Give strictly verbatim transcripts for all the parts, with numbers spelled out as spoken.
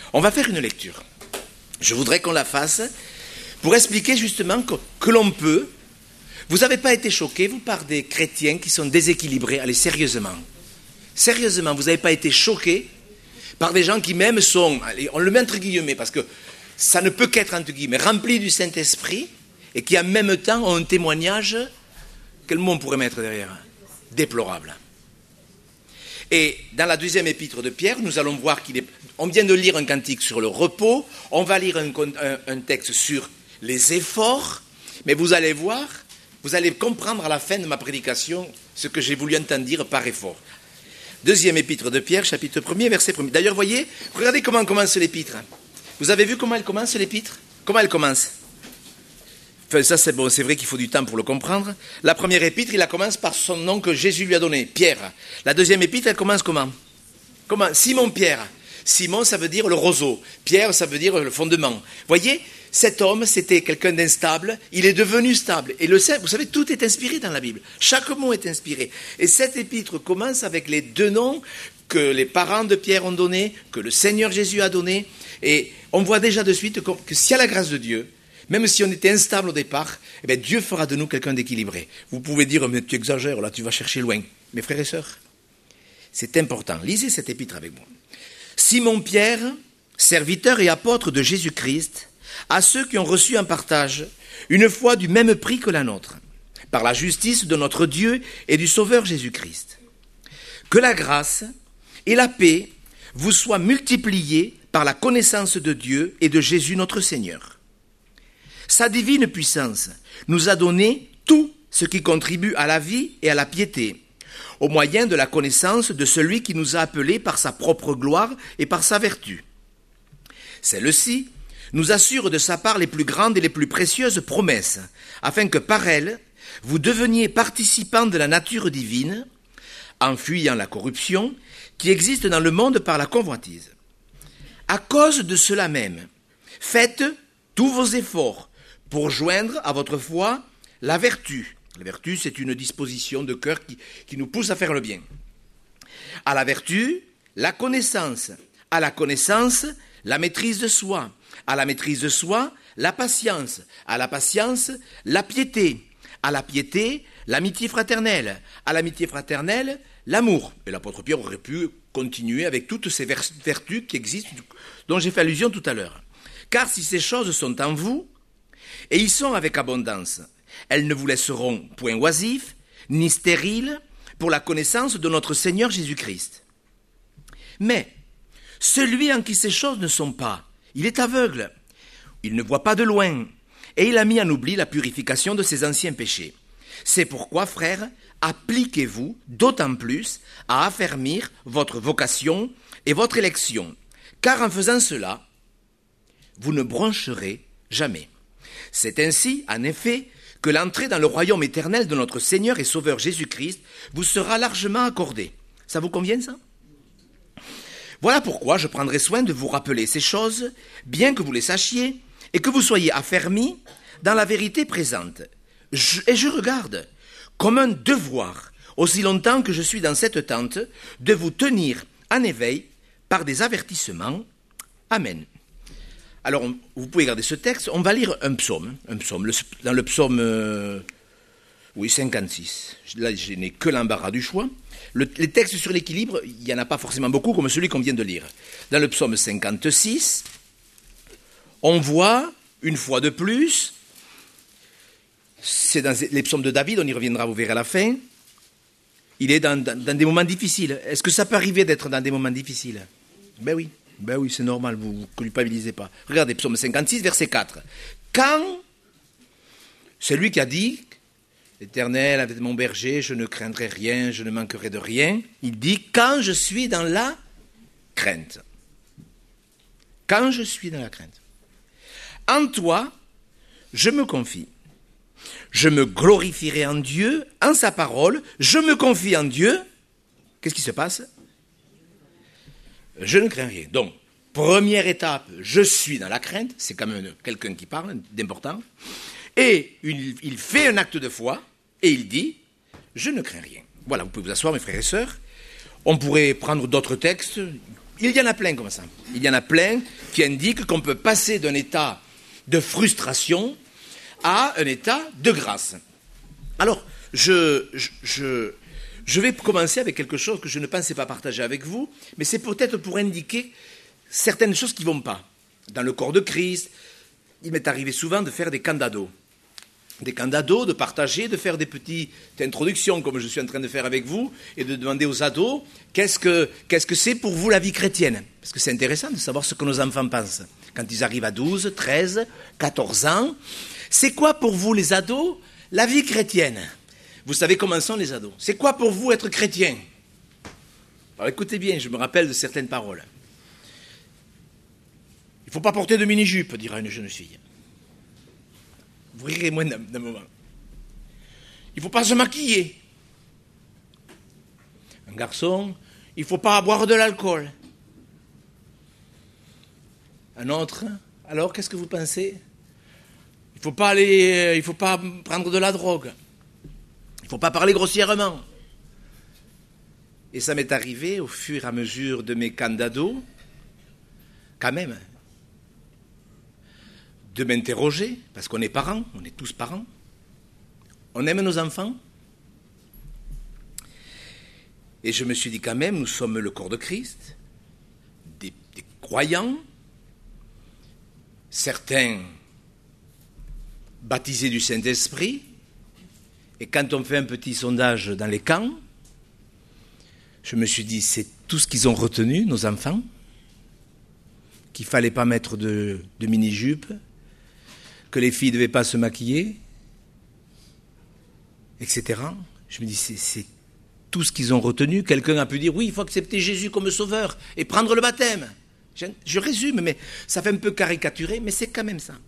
On va faire une lecture. Je voudrais qu'on la fasse pour expliquer justement que, que l'on peut. Vous n'avez pas été choqués, vous, par des chrétiens qui sont déséquilibrés? Allez, sérieusement. Sérieusement, vous n'avez pas été choqués par des gens qui même sont, allez, on le met entre guillemets, parce que ça ne peut qu'être entre guillemets, remplis du Saint-Esprit, et qui en même temps ont un témoignage, quel mot on pourrait mettre derrière? Déplorable. Et dans la deuxième épître de Pierre, nous allons voir qu'il est... On vient de lire un cantique sur le repos, on va lire un, un, un texte sur les efforts, mais vous allez voir, vous allez comprendre à la fin de ma prédication ce que j'ai voulu entendre dire par effort. Deuxième épître de Pierre, chapitre premier, verset premier. D'ailleurs, voyez, regardez comment commence l'épître. Vous avez vu comment elle commence l'épître? Comment elle commence? Enfin, ça c'est bon, c'est vrai qu'il faut du temps pour le comprendre. La première épître, il la commence par son nom que Jésus lui a donné, Pierre. La deuxième épître, elle commence comment? Comment? Simon-Pierre. Simon, ça veut dire le roseau. Pierre, ça veut dire le fondement. Voyez, cet homme, c'était quelqu'un d'instable. Il est devenu stable. Et le vous savez, tout est inspiré dans la Bible. Chaque mot est inspiré. Et cette épître commence avec les deux noms que les parents de Pierre ont donnés, que le Seigneur Jésus a donnés. Et on voit déjà de suite que, que s'il y a la grâce de Dieu, même si on était instable au départ, eh bien Dieu fera de nous quelqu'un d'équilibré. Vous pouvez dire, mais tu exagères, là tu vas chercher loin. Mes frères et sœurs, c'est important. Lisez cette épître avec moi. Simon-Pierre, serviteur et apôtre de Jésus-Christ, à ceux qui ont reçu un partage, une foi du même prix que la nôtre, par la justice de notre Dieu et du Sauveur Jésus-Christ. Que la grâce et la paix vous soient multipliées par la connaissance de Dieu et de Jésus notre Seigneur. Sa divine puissance nous a donné tout ce qui contribue à la vie et à la piété, au moyen de la connaissance de celui qui nous a appelés par sa propre gloire et par sa vertu. Celle-ci nous assure de sa part les plus grandes et les plus précieuses promesses, afin que par elles, vous deveniez participants de la nature divine, en fuyant la corruption qui existe dans le monde par la convoitise. À cause de cela même, faites tous vos efforts pour joindre à votre foi la vertu. La vertu, c'est une disposition de cœur qui, qui nous pousse à faire le bien. À la vertu, la connaissance. À la connaissance, la maîtrise de soi. À la maîtrise de soi, la patience. À la patience, la piété. À la piété, l'amitié fraternelle. À l'amitié fraternelle, l'amour. Et l'apôtre Pierre aurait pu continuer avec toutes ces vertus qui existent, dont j'ai fait allusion tout à l'heure. Car si ces choses sont en vous, et ils sont avec abondance, elles ne vous laisseront point oisifs, ni stériles, pour la connaissance de notre Seigneur Jésus-Christ. Mais, celui en qui ces choses ne sont pas, il est aveugle, il ne voit pas de loin, et il a mis en oubli la purification de ses anciens péchés. C'est pourquoi, frères, appliquez-vous d'autant plus à affermir votre vocation et votre élection, car en faisant cela, vous ne broncherez jamais. C'est ainsi, en effet, que l'entrée dans le royaume éternel de notre Seigneur et Sauveur Jésus-Christ vous sera largement accordée. Ça vous convient, ça? Voilà pourquoi je prendrai soin de vous rappeler ces choses, bien que vous les sachiez, et que vous soyez affermis dans la vérité présente. Je, et je regarde comme un devoir, aussi longtemps que je suis dans cette tente, de vous tenir en éveil par des avertissements. Amen. Alors, on, vous pouvez garder ce texte. On va lire un psaume, un psaume le, dans le psaume euh, oui, cinquante-six. Là, je n'ai que l'embarras du choix. Le, les textes sur l'équilibre, il n'y en a pas forcément beaucoup, comme celui qu'on vient de lire. Dans le psaume cinquante-six, on voit, une fois de plus, c'est dans les psaumes de David, on y reviendra, vous verrez à la fin, il est dans, dans, dans des moments difficiles. Est-ce que ça peut arriver d'être dans des moments difficiles? Ben oui. Ben oui, c'est normal, vous ne culpabilisez pas. Regardez, psaume cinquante-six, verset quatre. Quand, celui qui a dit, l'Éternel est mon berger, je ne craindrai rien, je ne manquerai de rien, il dit, quand je suis dans la crainte. Quand je suis dans la crainte. En toi, je me confie. Je me glorifierai en Dieu, en sa parole, je me confie en Dieu. Qu'est-ce qui se passe? Je ne crains rien. Donc, première étape, je suis dans la crainte. C'est quand même quelqu'un qui parle, d'important. Et il, il fait un acte de foi et il dit, je ne crains rien. Voilà, vous pouvez vous asseoir, mes frères et sœurs. On pourrait prendre d'autres textes. Il y en a plein comme ça. Il y en a plein. qui indique qu'on peut passer d'un état de frustration à un état de grâce. Alors, je, je, je, je vais commencer avec quelque chose que je ne pensais pas partager avec vous, mais c'est peut-être pour indiquer certaines choses qui ne vont pas. Dans le corps de Christ, il m'est arrivé souvent de faire des camps d'ados. Des camps d'ados, de partager, de faire des petites introductions, comme je suis en train de faire avec vous, et de demander aux ados, qu'est-ce que, qu'est-ce que c'est pour vous la vie chrétienne? Parce que c'est intéressant de savoir ce que nos enfants pensent. Quand ils arrivent à douze, treize, quatorze ans, c'est quoi pour vous les ados la vie chrétienne? Vous savez comment sont les ados. C'est quoi pour vous être chrétien? Alors écoutez bien, je me rappelle de certaines paroles. Il ne faut pas porter de mini-jupe, dira une jeune fille. Vous rirez moins d'un, d'un moment. Il ne faut pas se maquiller. Un garçon, il ne faut pas boire de l'alcool. Un autre, alors qu'est-ce que vous pensez? Il ne faut pas aller, il faut pas prendre de la drogue. Il ne faut pas parler grossièrement. Et ça m'est arrivé au fur et à mesure de mes camps d'ados, quand même, de m'interroger, parce qu'on est parents, on est tous parents, on aime nos enfants. Et je me suis dit quand même, nous sommes le corps de Christ, des, des croyants, certains baptisés du Saint-Esprit, et quand on fait un petit sondage dans les camps, je me suis dit, c'est tout ce qu'ils ont retenu, nos enfants, qu'il ne fallait pas mettre de, de mini-jupe, que les filles ne devaient pas se maquiller, et cetera. Je me dis, c'est, c'est tout ce qu'ils ont retenu. Quelqu'un a pu dire, oui, il faut accepter Jésus comme sauveur et prendre le baptême. Je, je résume, mais ça fait un peu caricaturé, mais c'est quand même ça.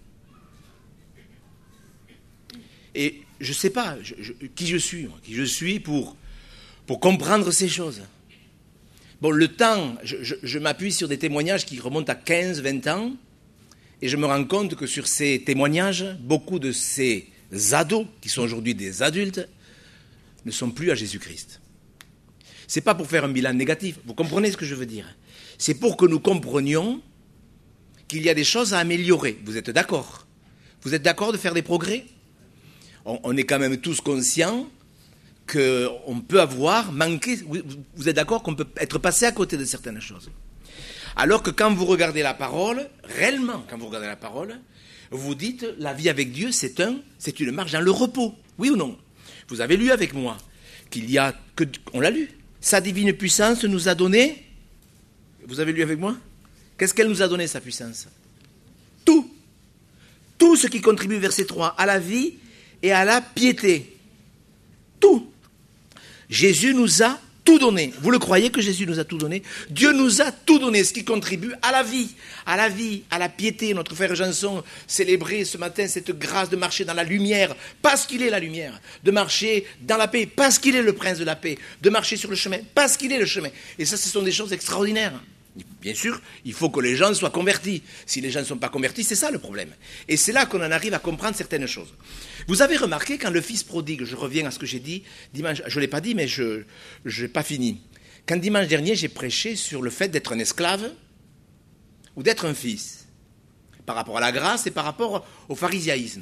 Et je ne sais pas je, je, qui je suis, moi, qui je suis pour, pour comprendre ces choses. Bon, le temps, je, je, je m'appuie sur des témoignages qui remontent à quinze, vingt ans, et je me rends compte que sur ces témoignages, beaucoup de ces ados, qui sont aujourd'hui des adultes, ne sont plus à Jésus-Christ. Ce n'est pas pour faire un bilan négatif, vous comprenez ce que je veux dire? C'est pour que nous comprenions qu'il y a des choses à améliorer. Vous êtes d'accord? Vous êtes d'accord de faire des progrès? on, on est quand même tous conscients qu'on peut avoir manqué, vous, vous êtes d'accord qu'on peut être passé à côté de certaines choses? Alors que quand vous regardez la parole, réellement, quand vous regardez la parole, vous dites, la vie avec Dieu, c'est un, c'est une marche dans le repos. Oui ou non? Vous avez lu avec moi qu'il y a, que, on l'a lu, sa divine puissance nous a donné, vous avez lu avec moi? Qu'est-ce qu'elle nous a donné, sa puissance? Tout. Tout ce qui contribue, verset trois, à la vie et à la piété. Tout. Jésus nous a tout donné. Vous le croyez que Jésus nous a tout donné? Dieu nous a tout donné, ce qui contribue à la vie, à la vie, à la piété. Notre frère Janson célébrait ce matin cette grâce de marcher dans la lumière, parce qu'il est la lumière, de marcher dans la paix, parce qu'il est le prince de la paix, de marcher sur le chemin, parce qu'il est le chemin. Et ça, ce sont des choses extraordinaires. Bien sûr, il faut que les gens soient convertis. Si les gens ne sont pas convertis, c'est ça le problème. Et c'est là qu'on en arrive à comprendre certaines choses. Vous avez remarqué quand le fils prodigue, je reviens à ce que j'ai dit dimanche, je ne l'ai pas dit, mais je n'ai pas fini. Quand dimanche dernier, j'ai prêché sur le fait d'être un esclave ou d'être un fils, par rapport à la grâce et par rapport au pharisiaïsme.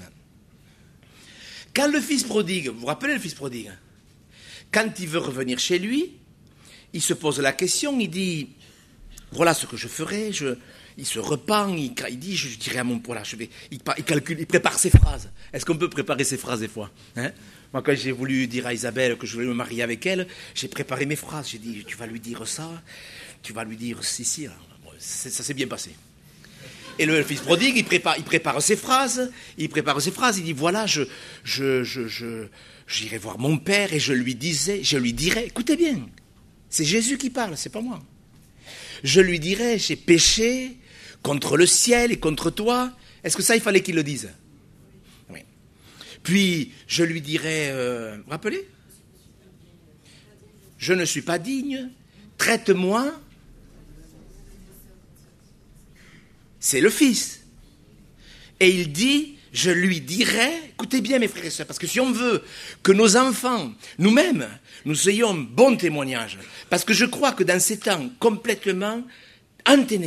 Quand le fils prodigue, vous vous rappelez le fils prodigue? Quand il veut revenir chez lui, il se pose la question, il dit... Voilà ce que je ferai, je, il se repent, il, il dit, je dirai à mon... Voilà, je vais, il, il calcule, il prépare ses phrases. Est-ce qu'on peut préparer ses phrases des fois, hein? Moi, quand j'ai voulu dire à Isabelle que je voulais me marier avec elle, j'ai préparé mes phrases. J'ai dit, tu vas lui dire ça, tu vas lui dire si, si. Bon, ça s'est bien passé. Et le fils prodigue, il prépare, il prépare ses phrases, il prépare ses phrases, il dit, voilà, je, je, je, je, j'irai voir mon père et je lui disais, je lui dirai, écoutez bien, c'est Jésus qui parle, c'est pas moi. Je lui dirai, j'ai péché contre le ciel et contre toi. Est-ce que ça, il fallait qu'il le dise? Oui. Puis, je lui dirai, euh, vous rappelez? Je ne suis pas digne, traite-moi. C'est le Fils. Et il dit, je lui dirai, écoutez bien mes frères et sœurs, parce que si on veut que nos enfants, nous-mêmes, nous ayons bon témoignage, parce que je crois que dans ces temps complètement enténébrés,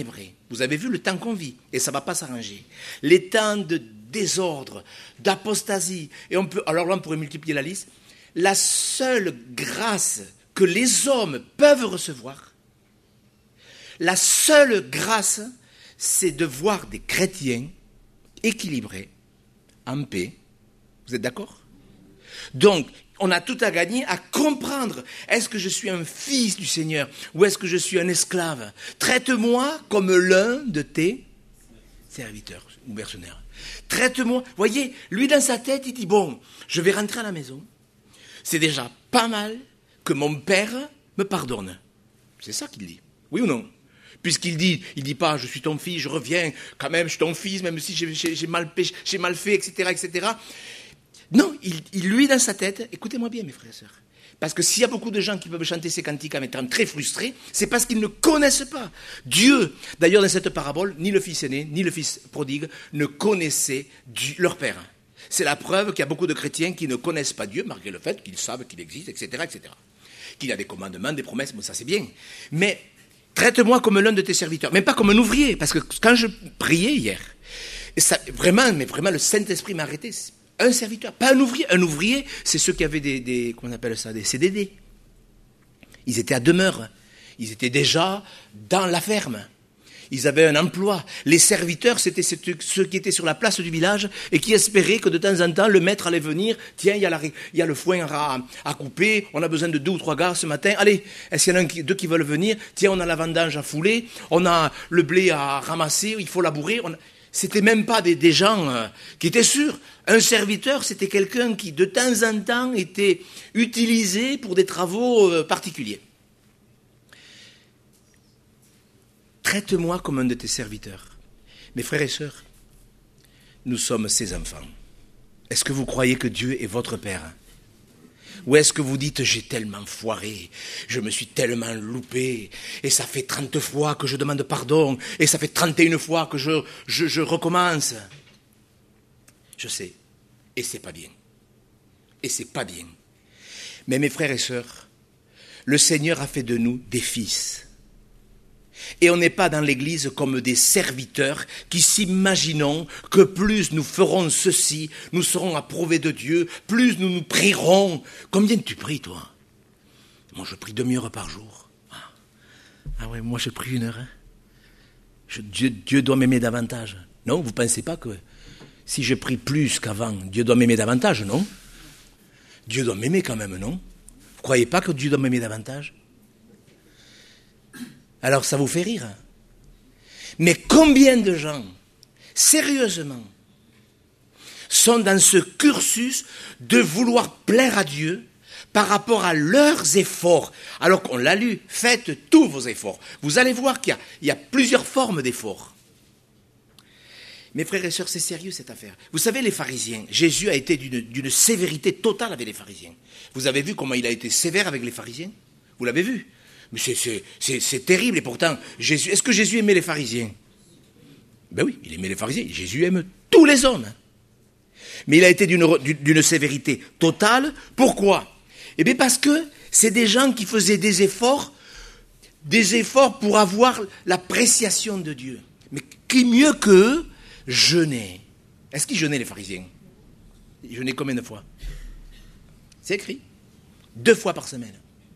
Vous avez vu le temps qu'on vit, et ça ne va pas s'arranger. Les temps de désordre, d'apostasie, et on peut, alors là on pourrait multiplier la liste. La seule grâce que les hommes peuvent recevoir, la seule grâce, c'est de voir des chrétiens équilibrés, en paix. Vous êtes d'accord? Donc, on a tout à gagner à comprendre, est-ce que je suis un fils du Seigneur ou est-ce que je suis un esclave? Traite-moi comme l'un de tes serviteurs ou mercenaires. Traite-moi. Voyez, lui dans sa tête, il dit, bon, je vais rentrer à la maison. C'est déjà pas mal que mon père me pardonne. C'est ça qu'il dit. Oui ou non? Puisqu'il dit, il dit pas, je suis ton fils, je reviens, quand même, je suis ton fils, même si j'ai, j'ai, j'ai, mal, péché, j'ai mal fait, et cetera, et cetera. Non, il, il, lui, dans sa tête, écoutez-moi bien, mes frères et sœurs, parce que s'il y a beaucoup de gens qui peuvent chanter ces cantiques en étant très frustrés, c'est parce qu'ils ne connaissent pas Dieu. D'ailleurs, dans cette parabole, ni le fils aîné, ni le fils prodigue ne connaissaient Dieu, leur père. C'est la preuve qu'il y a beaucoup de chrétiens qui ne connaissent pas Dieu, malgré le fait qu'ils savent qu'il existe, et cetera, et cetera. Qu'il y a des commandements, des promesses, bon, ça c'est bien. Mais traite-moi comme l'un de tes serviteurs, même pas comme un ouvrier, parce que quand je priais hier, et ça, vraiment, mais vraiment, le Saint-Esprit m'a arrêté. Un serviteur, pas un ouvrier. Un ouvrier, c'est ceux qui avaient des, des, comment on appelle ça, des C D D. Ils étaient à demeure. Ils étaient déjà dans la ferme. Ils avaient un emploi. Les serviteurs, c'était ceux qui étaient sur la place du village et qui espéraient que de temps en temps, le maître allait venir. Tiens, il y a, la, il y a le foin à, à couper. On a besoin de deux ou trois gars ce matin. Allez, est-ce qu'il y en a un qui, deux qui veulent venir? Tiens, on a la vendange à fouler. On a le blé à ramasser. Il faut labourer. On a... C'était même pas des, des gens euh, qui étaient sûrs. Un serviteur, c'était quelqu'un qui, de temps en temps, était utilisé pour des travaux euh, particuliers. Traite-moi comme un de tes serviteurs. Mes frères et sœurs, nous sommes ses enfants. Est-ce que vous croyez que Dieu est votre Père? Ou est-ce que vous dites, j'ai tellement foiré, je me suis tellement loupé, et ça fait trente fois que je demande pardon, et ça fait trente et une fois que je, je, je recommence. Je sais, et c'est pas bien. Et c'est pas bien. Mais mes frères et sœurs, le Seigneur a fait de nous des fils. Et on n'est pas dans l'Église comme des serviteurs qui s'imaginons que plus nous ferons ceci, nous serons approuvés de Dieu, plus nous nous prierons. Combien tu pries, toi? Moi, je prie demi-heure par jour. Ah ouais, moi, je prie une heure. Hein. Je, Dieu, Dieu doit m'aimer davantage. Non, vous ne pensez pas que si je prie plus qu'avant, Dieu doit m'aimer davantage, non? Dieu doit m'aimer quand même, non? Vous ne croyez pas que Dieu doit m'aimer davantage? Alors ça vous fait rire. Mais combien de gens, sérieusement, sont dans ce cursus de vouloir plaire à Dieu par rapport à leurs efforts, alors qu'on l'a lu, faites tous vos efforts. Vous allez voir qu'il y a, il y a plusieurs formes d'efforts. Mes frères et sœurs, c'est sérieux cette affaire. Vous savez, les pharisiens, Jésus a été d'une, d'une sévérité totale avec les pharisiens. Vous avez vu comment il a été sévère avec les pharisiens? Vous l'avez vu? Mais c'est, c'est, c'est, c'est terrible, et pourtant, Jésus, est-ce que Jésus aimait les pharisiens? Ben oui, il aimait les pharisiens. Jésus aime tous les hommes. Mais il a été d'une, d'une sévérité totale. Pourquoi? Eh bien parce que c'est des gens qui faisaient des efforts, des efforts pour avoir l'appréciation de Dieu. Mais qui mieux qu'eux jeûnaient? Est-ce qu'ils jeûnaient les pharisiens? Ils jeûnaient combien de fois? C'est écrit. Deux fois par semaine.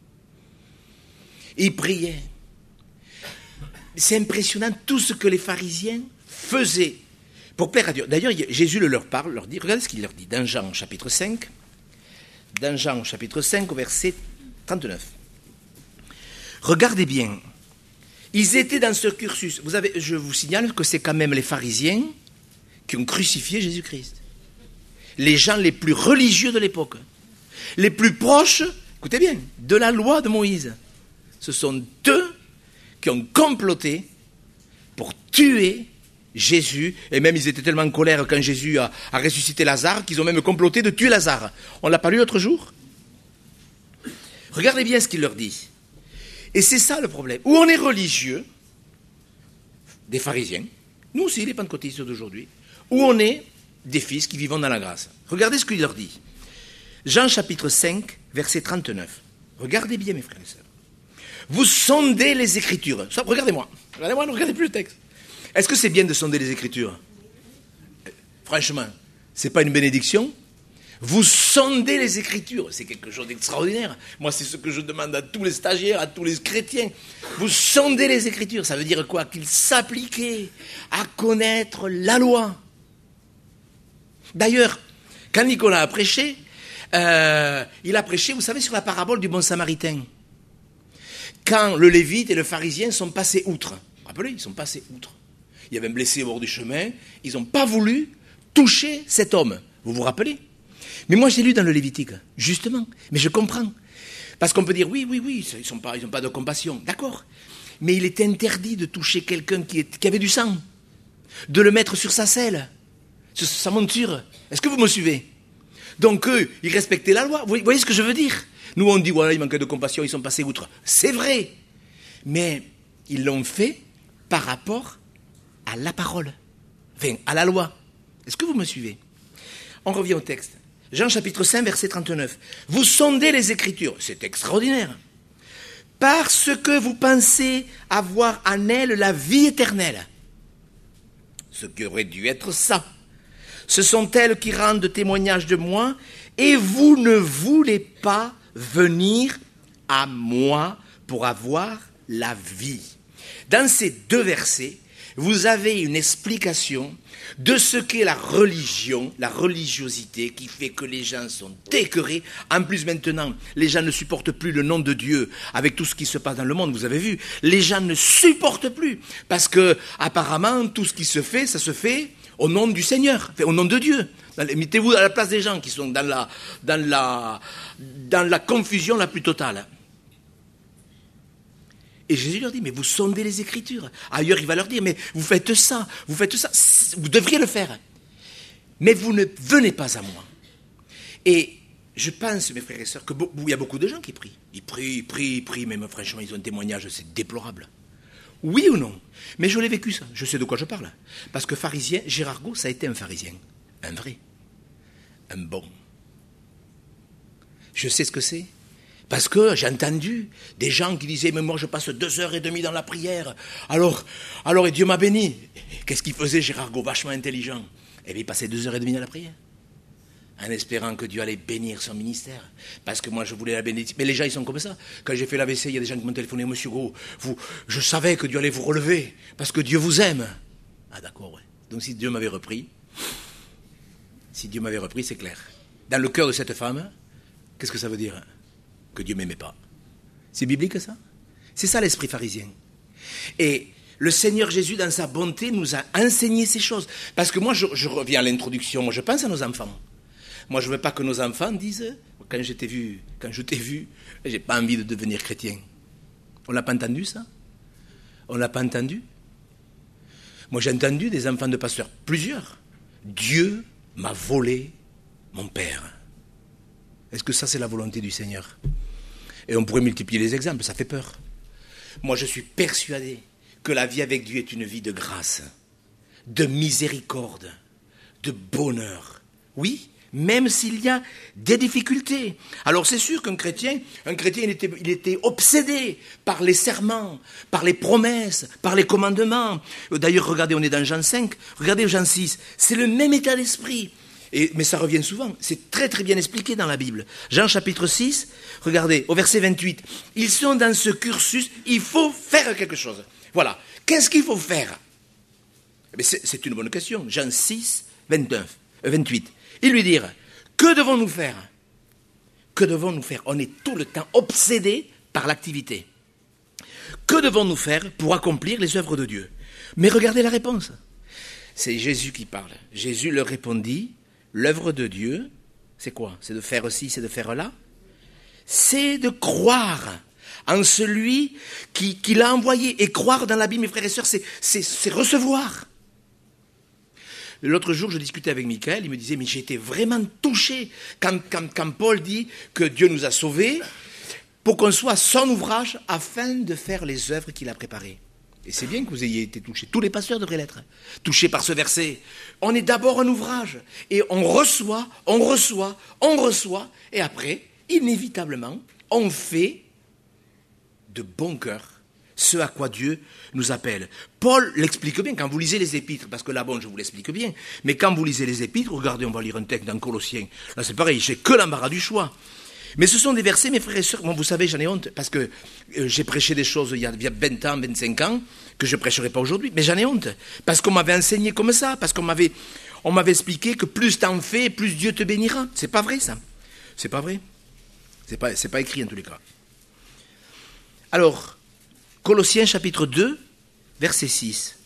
Ils priaient. C'est impressionnant tout ce que les pharisiens faisaient pour plaire à Dieu. D'ailleurs, Jésus leur parle, leur dit, regardez ce qu'il leur dit, dans Jean chapitre cinq, dans Jean chapitre cinq au verset trente-neuf. Regardez bien, ils étaient dans ce cursus. Vous avez, je vous signale que c'est quand même les pharisiens qui ont crucifié Jésus-Christ. Les gens les plus religieux de l'époque, les plus proches, écoutez bien, de la loi de Moïse. Ce sont eux qui ont comploté pour tuer Jésus. Et même ils étaient tellement en colère quand Jésus a, a ressuscité Lazare qu'ils ont même comploté de tuer Lazare. On ne l'a pas lu l'autre jour? Regardez bien ce qu'il leur dit. Et c'est ça le problème. Où on est religieux, des pharisiens, nous aussi les pentecôtistes d'aujourd'hui, où on est des fils qui vivons dans la grâce. Regardez ce qu'il leur dit. Jean chapitre cinq, verset trente-neuf. Regardez bien mes frères et sœurs. Vous sondez les Écritures. Ça, regardez-moi. Regardez-moi, ne regardez plus le texte. Est-ce que c'est bien de sonder les Écritures? Franchement, ce n'est pas une bénédiction? Vous sondez les Écritures, c'est quelque chose d'extraordinaire. Moi, c'est ce que je demande à tous les stagiaires, à tous les chrétiens. Vous sondez les Écritures, ça veut dire quoi? Qu'ils s'appliquaient à connaître la loi. D'ailleurs, quand Nicolas a prêché, euh, il a prêché, vous savez, sur la parabole du bon samaritain. Quand le lévite et le pharisien sont passés outre. Vous vous rappelez, ils sont passés outre. Il y avait un blessé au bord du chemin, ils n'ont pas voulu toucher cet homme. Vous vous rappelez? Mais moi, j'ai lu dans le Lévitique, justement. Mais je comprends. Parce qu'on peut dire, oui, oui, oui, ils n'ont pas, ils n'ont pas de compassion. D'accord. Mais il est interdit de toucher quelqu'un qui, est, qui avait du sang. De le mettre sur sa selle, sur sa monture. Est-ce que vous me suivez? Donc eux, ils respectaient la loi. Vous voyez ce que je veux dire? Nous, on dit, voilà, il manquait de compassion, ils sont passés outre. C'est vrai. Mais ils l'ont fait par rapport à la parole. Enfin, à la loi. Est-ce que vous me suivez? On revient au texte. Jean chapitre cinq, verset trente-neuf. Vous sondez les Écritures. C'est extraordinaire. Parce que vous pensez avoir en elles la vie éternelle. Ce qui aurait dû être ça. Ce sont elles qui rendent témoignage de moi, et vous ne voulez pas venir à moi pour avoir la vie. Dans ces deux versets, vous avez une explication de ce qu'est la religion, la religiosité qui fait que les gens sont écœurés. En plus, maintenant, les gens ne supportent plus le nom de Dieu avec tout ce qui se passe dans le monde, vous avez vu. Les gens ne supportent plus parce que, apparemment, tout ce qui se fait, ça se fait au nom du Seigneur, au nom de Dieu. Mettez-vous à la place des gens qui sont dans la, dans la, dans la confusion la plus totale. Et Jésus leur dit, mais vous sondez les Écritures. Ailleurs, il va leur dire, mais vous faites ça, vous faites ça, vous devriez le faire. Mais vous ne venez pas à moi. Et je pense, mes frères et sœurs, qu'il y a beaucoup de gens qui prient. Ils prient, ils prient, ils prient, mais franchement, ils ont un témoignage, c'est déplorable. Oui ou non? Mais je l'ai vécu ça, je sais de quoi je parle. Parce que pharisien, Gérard Gault, ça a été un pharisien. Un vrai. Un bon. Je sais ce que c'est. Parce que j'ai entendu des gens qui disaient « Mais moi, je passe deux heures et demie dans la prière. Alors, alors et Dieu m'a béni. » Qu'est-ce qu'il faisait, Gérard Gault, vachement intelligent? Eh bien, il passait deux heures et demie dans la prière. En espérant que Dieu allait bénir son ministère. Parce que moi, je voulais la bénédiction. Mais les gens, ils sont comme ça. Quand j'ai fait l'A V C, il y a des gens qui m'ont téléphoné « Monsieur Gault, vous, je savais que Dieu allait vous relever. Parce que Dieu vous aime. » Ah d'accord, ouais. Donc si Dieu m'avait repris, si Dieu m'avait repris, c'est clair. Dans le cœur de cette femme, qu'est-ce que ça veut dire? Que Dieu ne m'aimait pas. C'est biblique ça? C'est ça l'esprit pharisien. Et le Seigneur Jésus, dans sa bonté, nous a enseigné ces choses. Parce que moi, je, je reviens à l'introduction, moi je pense à nos enfants. Moi, je ne veux pas que nos enfants disent, quand je t'ai vu, quand je t'ai vu, j'ai pas envie de devenir chrétien. On l'a pas entendu ça? On l'a pas entendu? Moi, j'ai entendu des enfants de pasteurs, plusieurs. Dieu m'a volé mon père. Est-ce que ça, c'est la volonté du Seigneur? Et on pourrait multiplier les exemples, ça fait peur. Moi, je suis persuadé que la vie avec Dieu est une vie de grâce, de miséricorde, de bonheur. Oui, même s'il y a des difficultés. Alors c'est sûr qu'un chrétien, un chrétien, il était, il était obsédé par les serments, par les promesses, par les commandements. D'ailleurs, regardez, on est dans Jean cinq, regardez Jean six, c'est le même état d'esprit. Et, mais ça revient souvent, c'est très très bien expliqué dans la Bible. Jean chapitre six, regardez, au verset vingt-huit, ils sont dans ce cursus, il faut faire quelque chose. Voilà, qu'est-ce qu'il faut faire? c'est, c'est une bonne question. Jean six, vingt-neuf, vingt-huit. Ils lui dirent, que devons-nous faire? Que devons-nous faire? On est tout le temps obsédé par l'activité. Que devons-nous faire pour accomplir les œuvres de Dieu? Mais regardez la réponse. C'est Jésus qui parle. Jésus leur répondit, l'œuvre de Dieu, c'est quoi? C'est de faire ci, c'est de faire là? C'est de croire en celui qui, qui l'a envoyé. Et croire dans la Bible, mes frères et sœurs, c'est, c'est, c'est recevoir. L'autre jour, je discutais avec Michael, il me disait, mais j'ai été vraiment touché quand, quand, quand Paul dit que Dieu nous a sauvés pour qu'on soit son ouvrage afin de faire les œuvres qu'il a préparées. Et c'est bien que vous ayez été touchés. Tous les pasteurs devraient l'être, touchés par ce verset. On est d'abord un ouvrage et on reçoit, on reçoit, on reçoit et après, inévitablement, on fait de bon cœur ce à quoi Dieu nous appelle. Paul l'explique bien quand vous lisez les épîtres, parce que là, bon, je vous l'explique bien, mais quand vous lisez les épîtres, regardez, on va lire un texte dans Colossiens, là c'est pareil, j'ai que l'embarras du choix. Mais ce sont des versets, mes frères et sœurs, bon, vous savez, j'en ai honte, parce que euh, j'ai prêché des choses il y a vingt ans, vingt-cinq ans, que je ne prêcherai pas aujourd'hui, mais j'en ai honte, parce qu'on m'avait enseigné comme ça, parce qu'on m'avait, on m'avait expliqué que plus t'en fais, plus Dieu te bénira. C'est pas vrai, ça. C'est pas vrai. C'est pas, c'est pas écrit en tous les cas. Alors, Colossiens chapitre deux, verset six.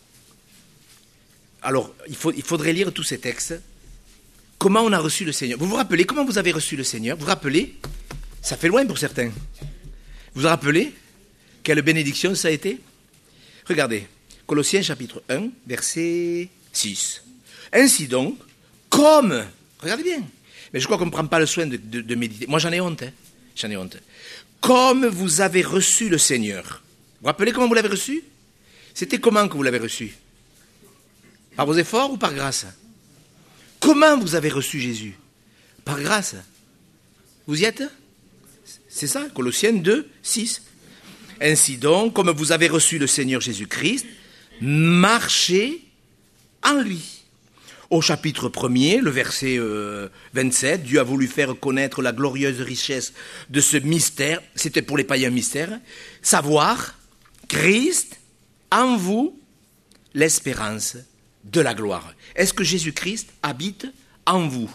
Alors, il, faut, il faudrait lire tous ces textes. Comment on a reçu le Seigneur? Vous vous rappelez comment vous avez reçu le Seigneur? Vous vous rappelez? Ça fait loin pour certains. Vous vous rappelez quelle bénédiction ça a été? Regardez, Colossiens chapitre un, verset six. Ainsi donc, comme, regardez bien, mais je crois qu'on ne prend pas le soin de, de, de méditer. Moi j'en ai honte, hein. J'en ai honte. Comme vous avez reçu le Seigneur. Vous vous rappelez comment vous l'avez reçu? C'était comment que vous l'avez reçu? Par vos efforts ou par grâce? Comment vous avez reçu Jésus? Par grâce. Vous y êtes? C'est ça, Colossiens deux, six. Ainsi donc, comme vous avez reçu le Seigneur Jésus-Christ, marchez en lui. Au chapitre premier, le verset euh, vingt-sept, Dieu a voulu faire connaître la glorieuse richesse de ce mystère, c'était pour les païens mystère, savoir, Christ, en vous, l'espérance de la gloire. Est-ce que Jésus-Christ habite en vous?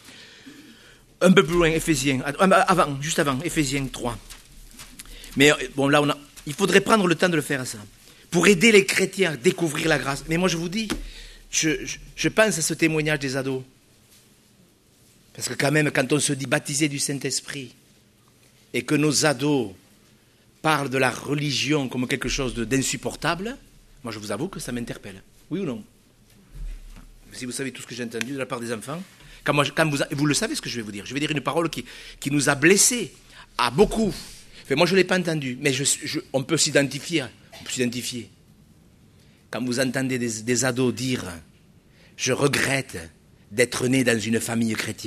Un peu plus loin, Éphésiens, avant, juste avant, Éphésiens trois. Mais bon, là, on a, il faudrait prendre le temps de le faire, ça, pour aider les chrétiens à découvrir la grâce. Mais moi, je vous dis, je, je, je pense à ce témoignage des ados. Parce que quand même, quand on se dit baptisé du Saint-Esprit, et que nos ados parlent de la religion comme quelque chose de, d'insupportable, moi, je vous avoue que ça m'interpelle. Oui ou non? Si vous savez tout ce que j'ai entendu de la part des enfants, quand moi, quand vous, vous le savez ce que je vais vous dire. Je vais dire une parole qui, qui nous a blessés, à beaucoup. Enfin, moi, je ne l'ai pas entendu, mais je, je, on peut s'identifier. On peut s'identifier. Quand vous entendez des, des ados dire « Je regrette d'être né dans une famille chrétienne ».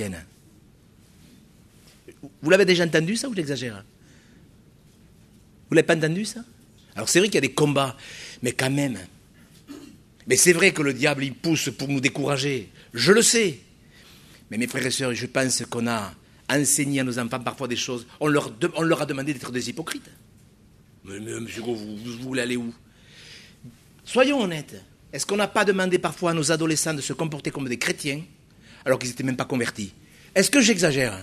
Vous l'avez déjà entendu, ça, ou j'exagère? Vous ne l'avez pas entendu, ça? Alors, c'est vrai qu'il y a des combats, mais quand même. Mais c'est vrai que le diable, il pousse pour nous décourager. Je le sais. Mais mes frères et sœurs, je pense qu'on a enseigné à nos enfants parfois des choses. On leur, de, on leur a demandé d'être des hypocrites. Mais, mais monsieur Gros, vous, vous voulez aller où? Soyons honnêtes. Est-ce qu'on n'a pas demandé parfois à nos adolescents de se comporter comme des chrétiens alors qu'ils n'étaient même pas convertis? Est-ce que j'exagère?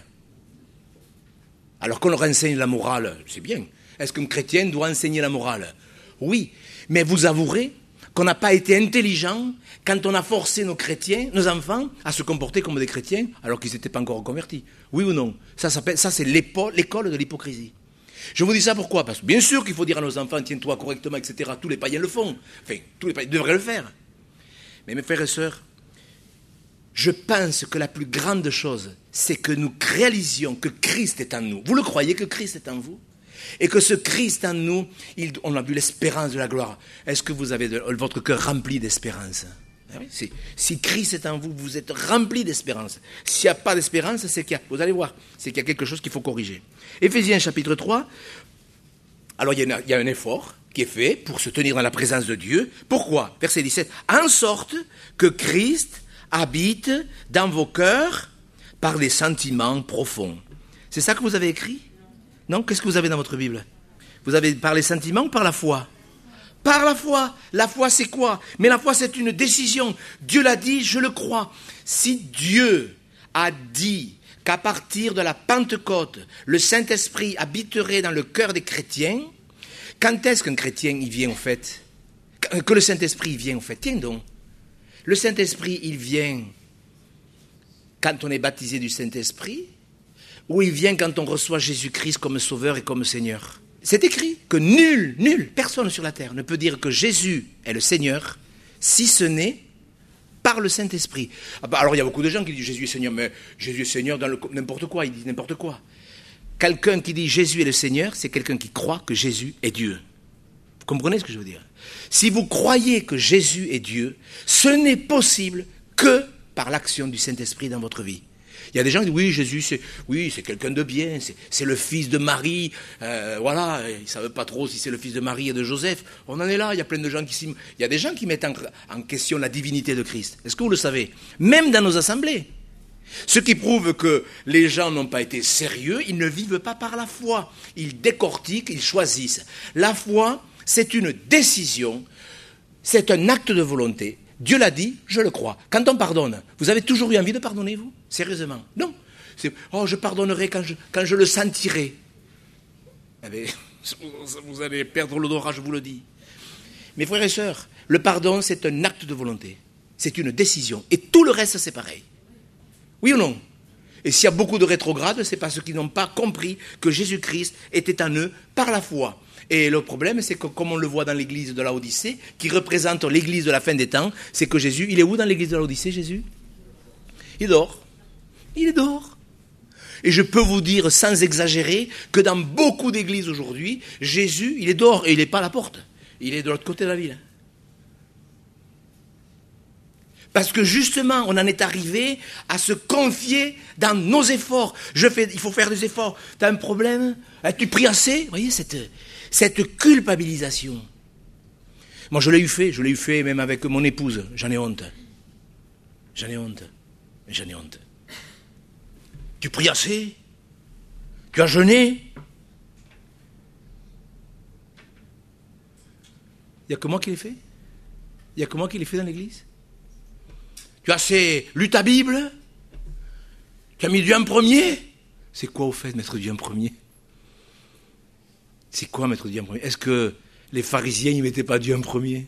Alors qu'on leur enseigne la morale, c'est bien. Est-ce qu'un chrétien doit enseigner la morale? Oui. Mais vous avouerez qu'on n'a pas été intelligent quand on a forcé nos chrétiens, nos enfants, à se comporter comme des chrétiens alors qu'ils n'étaient pas encore convertis. Oui ou non? Ça, ça, ça c'est l'école de l'hypocrisie. Je vous dis ça pourquoi? Parce que bien sûr qu'il faut dire à nos enfants, tiens-toi correctement, et cetera. Tous les païens le font. Enfin, tous les païens devraient le faire. Mais mes frères et sœurs, je pense que la plus grande chose, c'est que nous réalisions que Christ est en nous. Vous le croyez que Christ est en vous? Et que ce Christ en nous, il, on a vu l'espérance de la gloire. Est-ce que vous avez de, votre cœur rempli d'espérance? Ah oui, si, si Christ est en vous, vous êtes rempli d'espérance. S'il n'y a pas d'espérance, c'est qu'il y a, vous allez voir, c'est qu'il y a quelque chose qu'il faut corriger. Éphésiens chapitre trois, alors il y, a, il y a un effort qui est fait pour se tenir dans la présence de Dieu. Pourquoi? Verset dix-sept, en sorte que Christ habite dans vos cœurs par des sentiments profonds. C'est ça que vous avez écrit? Non? Qu'est-ce que vous avez dans votre Bible? Vous avez par les sentiments ou par la foi? Par la foi. La foi, c'est quoi? Mais la foi, c'est une décision. Dieu l'a dit, je le crois. Si Dieu a dit qu'à partir de la Pentecôte, le Saint-Esprit habiterait dans le cœur des chrétiens, quand est-ce qu'un chrétien y vient, en fait? Que le Saint-Esprit y vient, en fait? Tiens donc. Le Saint-Esprit, il vient quand on est baptisé du Saint-Esprit, ou il vient quand on reçoit Jésus-Christ comme Sauveur et comme Seigneur. C'est écrit que nul, nul, personne sur la terre ne peut dire que Jésus est le Seigneur, si ce n'est par le Saint-Esprit. Alors il y a beaucoup de gens qui disent Jésus est Seigneur, mais Jésus est Seigneur dans le, n'importe quoi, ils disent n'importe quoi. Quelqu'un qui dit Jésus est le Seigneur, c'est quelqu'un qui croit que Jésus est Dieu. Vous comprenez ce que je veux dire? Si vous croyez que Jésus est Dieu, ce n'est possible que par l'action du Saint-Esprit dans votre vie. Il y a des gens qui disent, oui, Jésus, c'est, oui, c'est quelqu'un de bien, c'est, c'est le fils de Marie, euh, voilà, ils ne savent pas trop si c'est le fils de Marie et de Joseph. On en est là, il y a plein de gens qui s'y... Il y a des gens qui mettent en, en question la divinité de Christ. Est-ce que vous le savez? Même dans nos assemblées. Ce qui prouve que les gens n'ont pas été sérieux, ils ne vivent pas par la foi. Ils décortiquent, ils choisissent. La foi, c'est une décision, c'est un acte de volonté. Dieu l'a dit, je le crois. Quand on pardonne, vous avez toujours eu envie de pardonner, vous? Sérieusement? Non. C'est, oh, je pardonnerai quand je, quand je le sentirai. Eh bien, vous allez perdre l'odorat, je vous le dis. Mes frères et sœurs, le pardon, c'est un acte de volonté. C'est une décision. Et tout le reste, c'est pareil. Oui ou non? Et s'il y a beaucoup de rétrogrades, c'est parce qu'ils n'ont pas compris que Jésus-Christ était en eux par la foi. Et le problème, c'est que comme on le voit dans l'église de Laodicée, qui représente l'église de la fin des temps, c'est que Jésus, il est où dans l'église de Laodicée, Jésus? Il dort. Il dort. Et je peux vous dire, sans exagérer, que dans beaucoup d'églises aujourd'hui, Jésus, il est dehors et il n'est pas à la porte. Il est de l'autre côté de la ville. Parce que justement, on en est arrivé à se confier dans nos efforts. Je fais, il faut faire des efforts. Tu as un problème? Tu pries assez? Vous voyez, cette, cette culpabilisation. Moi, je l'ai eu fait. Je l'ai eu fait même avec mon épouse. J'en ai honte. J'en ai honte. J'en ai honte. Tu pries assez? Tu as jeûné? Il n'y a que moi qui l'ai fait? Il n'y a que moi qui l'ai fait dans l'église? Tu as assez lu ta Bible? Tu as mis Dieu en premier? C'est quoi au fait mettre Dieu en premier? C'est quoi mettre Dieu en premier? Est-ce que les pharisiens ne mettaient pas Dieu en premier?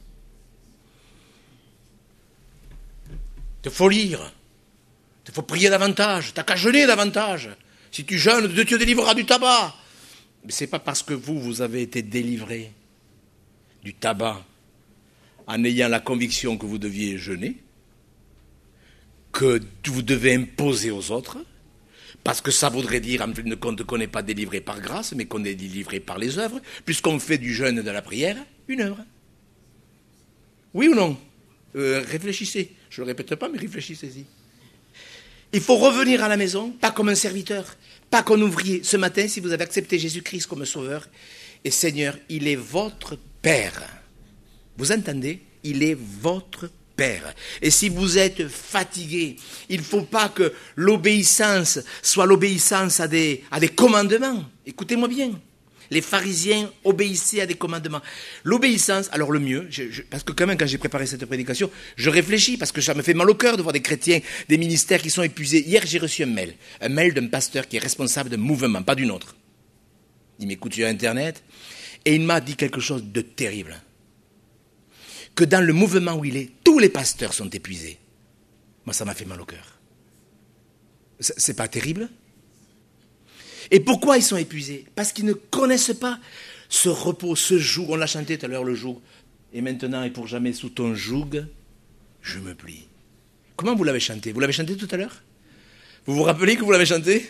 Il faut lire. Il faut prier davantage. Tu n'as qu'à jeûner davantage. Si tu jeûnes, Dieu te délivrera du tabac. Mais ce n'est pas parce que vous, vous avez été délivré du tabac en ayant la conviction que vous deviez jeûner que vous devez imposer aux autres, parce que ça voudrait dire, en fin de compte, qu'on n'est pas délivré par grâce, mais qu'on est délivré par les œuvres, puisqu'on fait du jeûne et de la prière une œuvre. Oui ou non? euh, Réfléchissez. Je ne le répète pas, mais réfléchissez-y. Il faut revenir à la maison, pas comme un serviteur, pas comme un ouvrier. Ce matin, si vous avez accepté Jésus-Christ comme sauveur et Seigneur, il est votre Père. Vous entendez? Il est votre Père. Et si vous êtes fatigué, il ne faut pas que l'obéissance soit l'obéissance à des, à des commandements. Écoutez-moi bien. Les pharisiens obéissaient à des commandements. L'obéissance, alors le mieux, je, je, parce que quand même quand j'ai préparé cette prédication, je réfléchis parce que ça me fait mal au cœur de voir des chrétiens, des ministères qui sont épuisés. Hier j'ai reçu un mail, un mail d'un pasteur qui est responsable d'un mouvement, pas d'une autre. Il m'écoute sur Internet et il m'a dit quelque chose de terrible. Que dans le mouvement où il est, tous les pasteurs sont épuisés. Moi, ça m'a fait mal au cœur. C'est pas terrible? Et pourquoi ils sont épuisés? Parce qu'ils ne connaissent pas ce repos, ce joug. On l'a chanté tout à l'heure, le joug. Et maintenant et pour jamais, sous ton joug, je me plie. Comment vous l'avez chanté? Vous l'avez chanté tout à l'heure? Vous vous rappelez que vous l'avez chanté?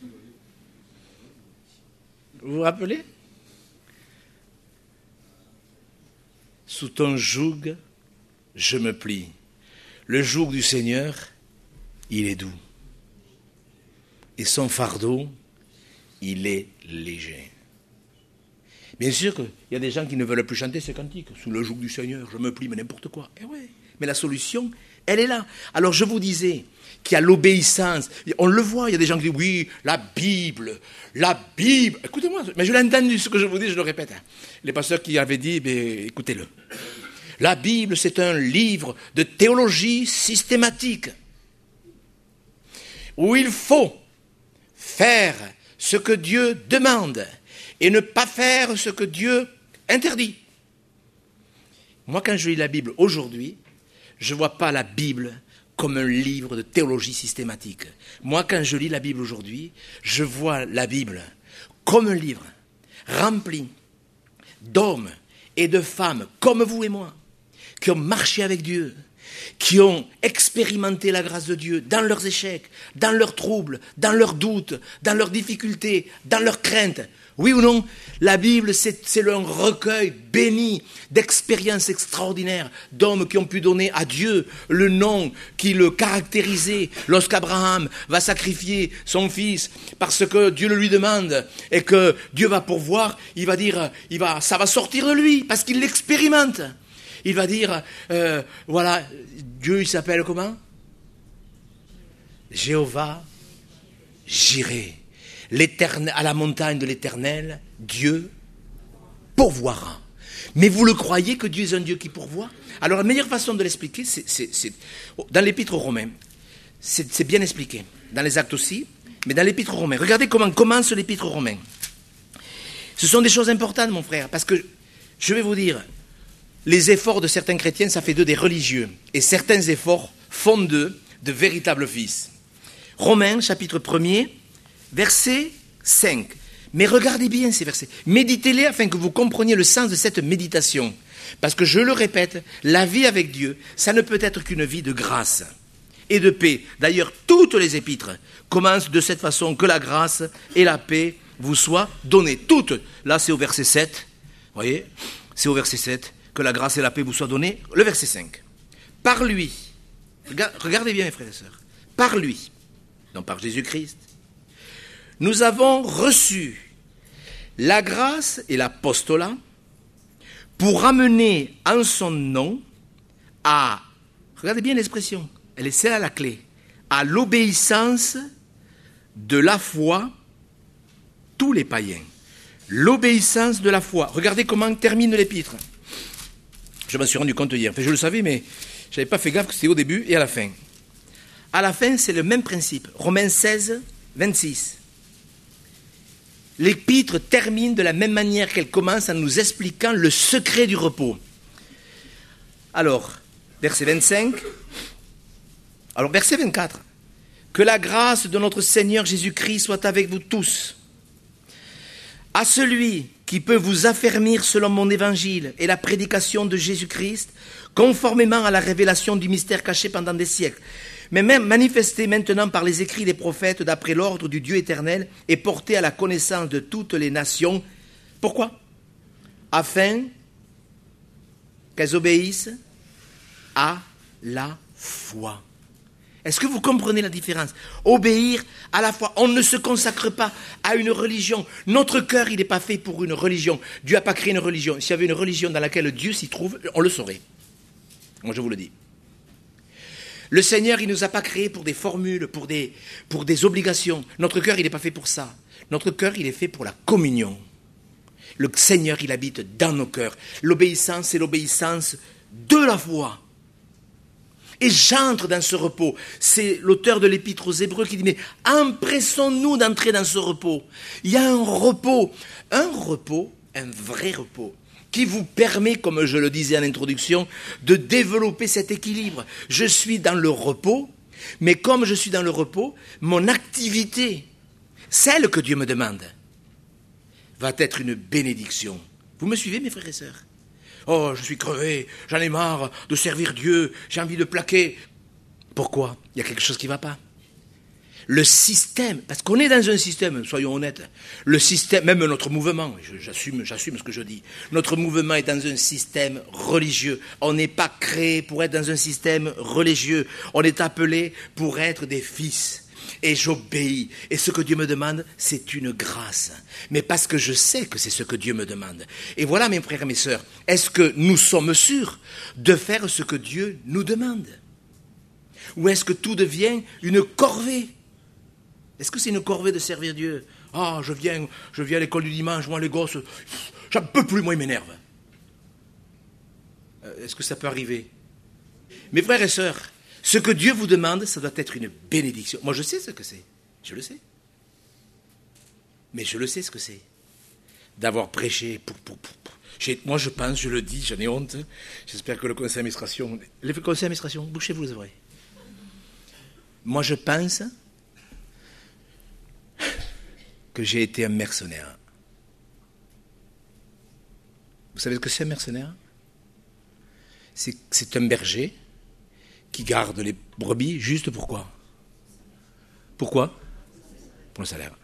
Vous vous rappelez? Sous ton joug, je me plie. Le joug du Seigneur, il est doux. Et son fardeau, il est léger. Bien sûr qu'il y a des gens qui ne veulent plus chanter ces cantiques. Sous le joug du Seigneur, je me plie, mais n'importe quoi. Eh ouais. Mais la solution, elle est là. Alors je vous disais qu'il y a l'obéissance. On le voit, il y a des gens qui disent, oui, la Bible, la Bible. Écoutez-moi, mais je l'ai entendu, ce que je vous dis, je le répète. Les pasteurs qui avaient dit, mais écoutez-le. La Bible, c'est un livre de théologie systématique où il faut faire ce que Dieu demande et ne pas faire ce que Dieu interdit. Moi, quand je lis la Bible aujourd'hui, je ne vois pas la Bible comme un livre de théologie systématique. Moi, quand je lis la Bible aujourd'hui, je vois la Bible comme un livre rempli d'hommes et de femmes comme vous et moi, qui ont marché avec Dieu, qui ont expérimenté la grâce de Dieu dans leurs échecs, dans leurs troubles, dans leurs doutes, dans leurs difficultés, dans leurs craintes. Oui ou non? La Bible, c'est, c'est un recueil béni d'expériences extraordinaires, d'hommes qui ont pu donner à Dieu le nom qui le caractérisait lorsqu'Abraham va sacrifier son fils parce que Dieu le lui demande et que Dieu va pourvoir. Il va dire, il va, ça va sortir de lui parce qu'il l'expérimente. Il va dire, euh, voilà, Dieu il s'appelle comment? Jéhovah Jireh. L'éternel, à la montagne de l'Éternel, Dieu pourvoira. Mais vous le croyez que Dieu est un Dieu qui pourvoit? Alors la meilleure façon de l'expliquer, c'est, c'est, c'est dans l'Épître aux Romains. C'est, c'est bien expliqué. Dans les Actes aussi, mais dans l'Épître aux Romains. Regardez comment commence l'Épître aux Romains. Ce sont des choses importantes, mon frère, parce que je vais vous dire, les efforts de certains chrétiens, ça fait d'eux des religieux. Et certains efforts font d'eux de véritables fils. Romains, chapitre premier, verset cinq. Mais regardez bien ces versets. Méditez-les afin que vous compreniez le sens de cette méditation. Parce que, je le répète, la vie avec Dieu, ça ne peut être qu'une vie de grâce et de paix. D'ailleurs, toutes les épîtres commencent de cette façon, que la grâce et la paix vous soient données. Toutes. Là, c'est au verset sept. Vous voyez? C'est au verset sept. Que la grâce et la paix vous soient données. Le verset cinq. Par lui. Regardez bien, mes frères et sœurs. Par lui. Non, par Jésus-Christ. Nous avons reçu la grâce et l'apostolat pour amener en son nom à, regardez bien l'expression, elle est celle à la clé, à l'obéissance de la foi tous les païens. L'obéissance de la foi. Regardez comment termine l'épître. Je m'en suis rendu compte hier. Enfin, je le savais, mais je n'avais pas fait gaffe que c'était au début et à la fin. À la fin, c'est le même principe. Romains seize, vingt-six. L'épître termine de la même manière qu'elle commence en nous expliquant le secret du repos. Alors, verset vingt-cinq. Alors, verset vingt-quatre. Que la grâce de notre Seigneur Jésus-Christ soit avec vous tous. À celui qui peut vous affermir selon mon évangile et la prédication de Jésus-Christ, conformément à la révélation du mystère caché pendant des siècles, mais même manifesté maintenant par les écrits des prophètes d'après l'ordre du Dieu éternel et porté à la connaissance de toutes les nations. Pourquoi? Afin qu'elles obéissent à la foi. Est-ce que vous comprenez la différence? Obéir à la foi. On ne se consacre pas à une religion. Notre cœur, il n'est pas fait pour une religion. Dieu n'a pas créé une religion. S'il y avait une religion dans laquelle Dieu s'y trouve, on le saurait. Moi, je vous le dis. Le Seigneur, il ne nous a pas créés pour des formules, pour des, pour des obligations. Notre cœur, il n'est pas fait pour ça. Notre cœur, il est fait pour la communion. Le Seigneur, il habite dans nos cœurs. L'obéissance, c'est l'obéissance de la foi. Et j'entre dans ce repos. C'est l'auteur de l'Épître aux Hébreux qui dit, mais empressons-nous d'entrer dans ce repos. Il y a un repos, un repos, un vrai repos, qui vous permet, comme je le disais en introduction, de développer cet équilibre. Je suis dans le repos, mais comme je suis dans le repos, mon activité, celle que Dieu me demande, va être une bénédiction. Vous me suivez, mes frères et sœurs? Oh, je suis crevé, j'en ai marre de servir Dieu, j'ai envie de plaquer. Pourquoi? Il y a quelque chose qui ne va pas. Le système, parce qu'on est dans un système, soyons honnêtes, le système, même notre mouvement, j'assume, j'assume ce que je dis, notre mouvement est dans un système religieux. On n'est pas créé pour être dans un système religieux, on est appelé pour être des fils. Et j'obéis. Et ce que Dieu me demande, c'est une grâce. Mais parce que je sais que c'est ce que Dieu me demande. Et voilà, mes frères et mes sœurs, est-ce que nous sommes sûrs de faire ce que Dieu nous demande? Ou est-ce que tout devient une corvée? Est-ce que c'est une corvée de servir Dieu? Ah, je viens, je viens à l'école du dimanche, moi les gosses, j'en peux plus, moi ils m'énervent. Est-ce que ça peut arriver? Mes frères et sœurs, ce que Dieu vous demande, ça doit être une bénédiction. Moi, je sais ce que c'est. Je le sais. Mais je le sais ce que c'est. D'avoir prêché pour... pour, pour, pour. Moi, je pense, je le dis, j'en ai honte. J'espère que le conseil d'administration... Le conseil d'administration, bouchez-vous les oreilles. Moi, je pense que j'ai été un mercenaire. Vous savez ce que c'est un mercenaire? C'est, c'est un berger qui garde les brebis juste pourquoi? Pourquoi? Pour le salaire.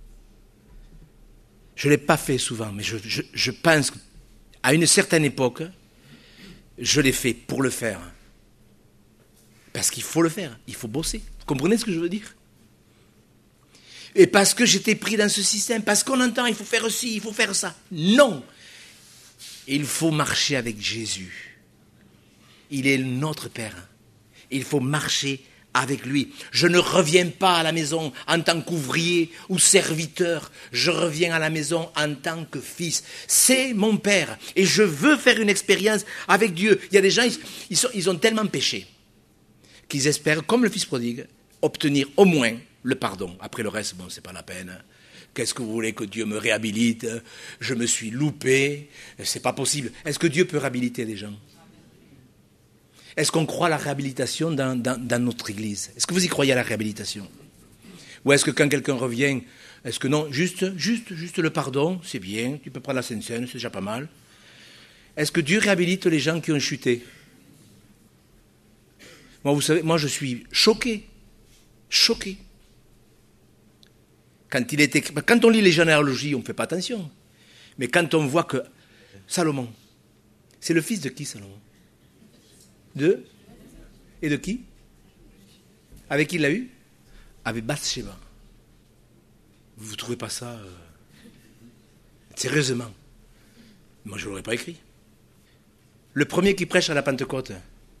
Je ne l'ai pas fait souvent, mais je, je, je pense qu'à une certaine époque, je l'ai fait pour le faire. Parce qu'il faut le faire, il faut bosser. Vous comprenez ce que je veux dire? Et parce que j'étais pris dans ce système, parce qu'on entend, il faut faire ci, il faut faire ça. Non! Il faut marcher avec Jésus. Il est notre Père. Il faut marcher avec lui. Je ne reviens pas à la maison en tant qu'ouvrier ou serviteur. Je reviens à la maison en tant que fils. C'est mon Père. Et je veux faire une expérience avec Dieu. Il y a des gens, ils, sont, ils ont tellement péché qu'ils espèrent, comme le fils prodigue, obtenir au moins le pardon. Après le reste, bon, c'est pas la peine. Qu'est-ce que vous voulez que Dieu me réhabilite? Je me suis loupé. C'est pas possible. Est-ce que Dieu peut réhabiliter les gens? Est-ce qu'on croit à la réhabilitation dans, dans, dans notre Église? Est-ce que vous y croyez à la réhabilitation? Ou est-ce que quand quelqu'un revient, est-ce que non, juste, juste, juste le pardon, c'est bien, tu peux prendre la Sainte Seine, c'est déjà pas mal. Est-ce que Dieu réhabilite les gens qui ont chuté? Moi, vous savez, moi je suis choqué, choqué. Quand, il était, quand on lit les généalogies, on ne fait pas attention. Mais quand on voit que Salomon, c'est le fils de qui, Salomon? De? Et de qui? Avec qui il l'a eu? Avec Bathsheba. Vous ne trouvez pas ça euh... Sérieusement? Moi, je ne l'aurais pas écrit. Le premier qui prêche à la Pentecôte,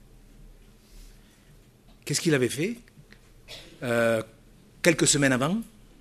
qu'est-ce qu'il avait fait euh, quelques semaines avant?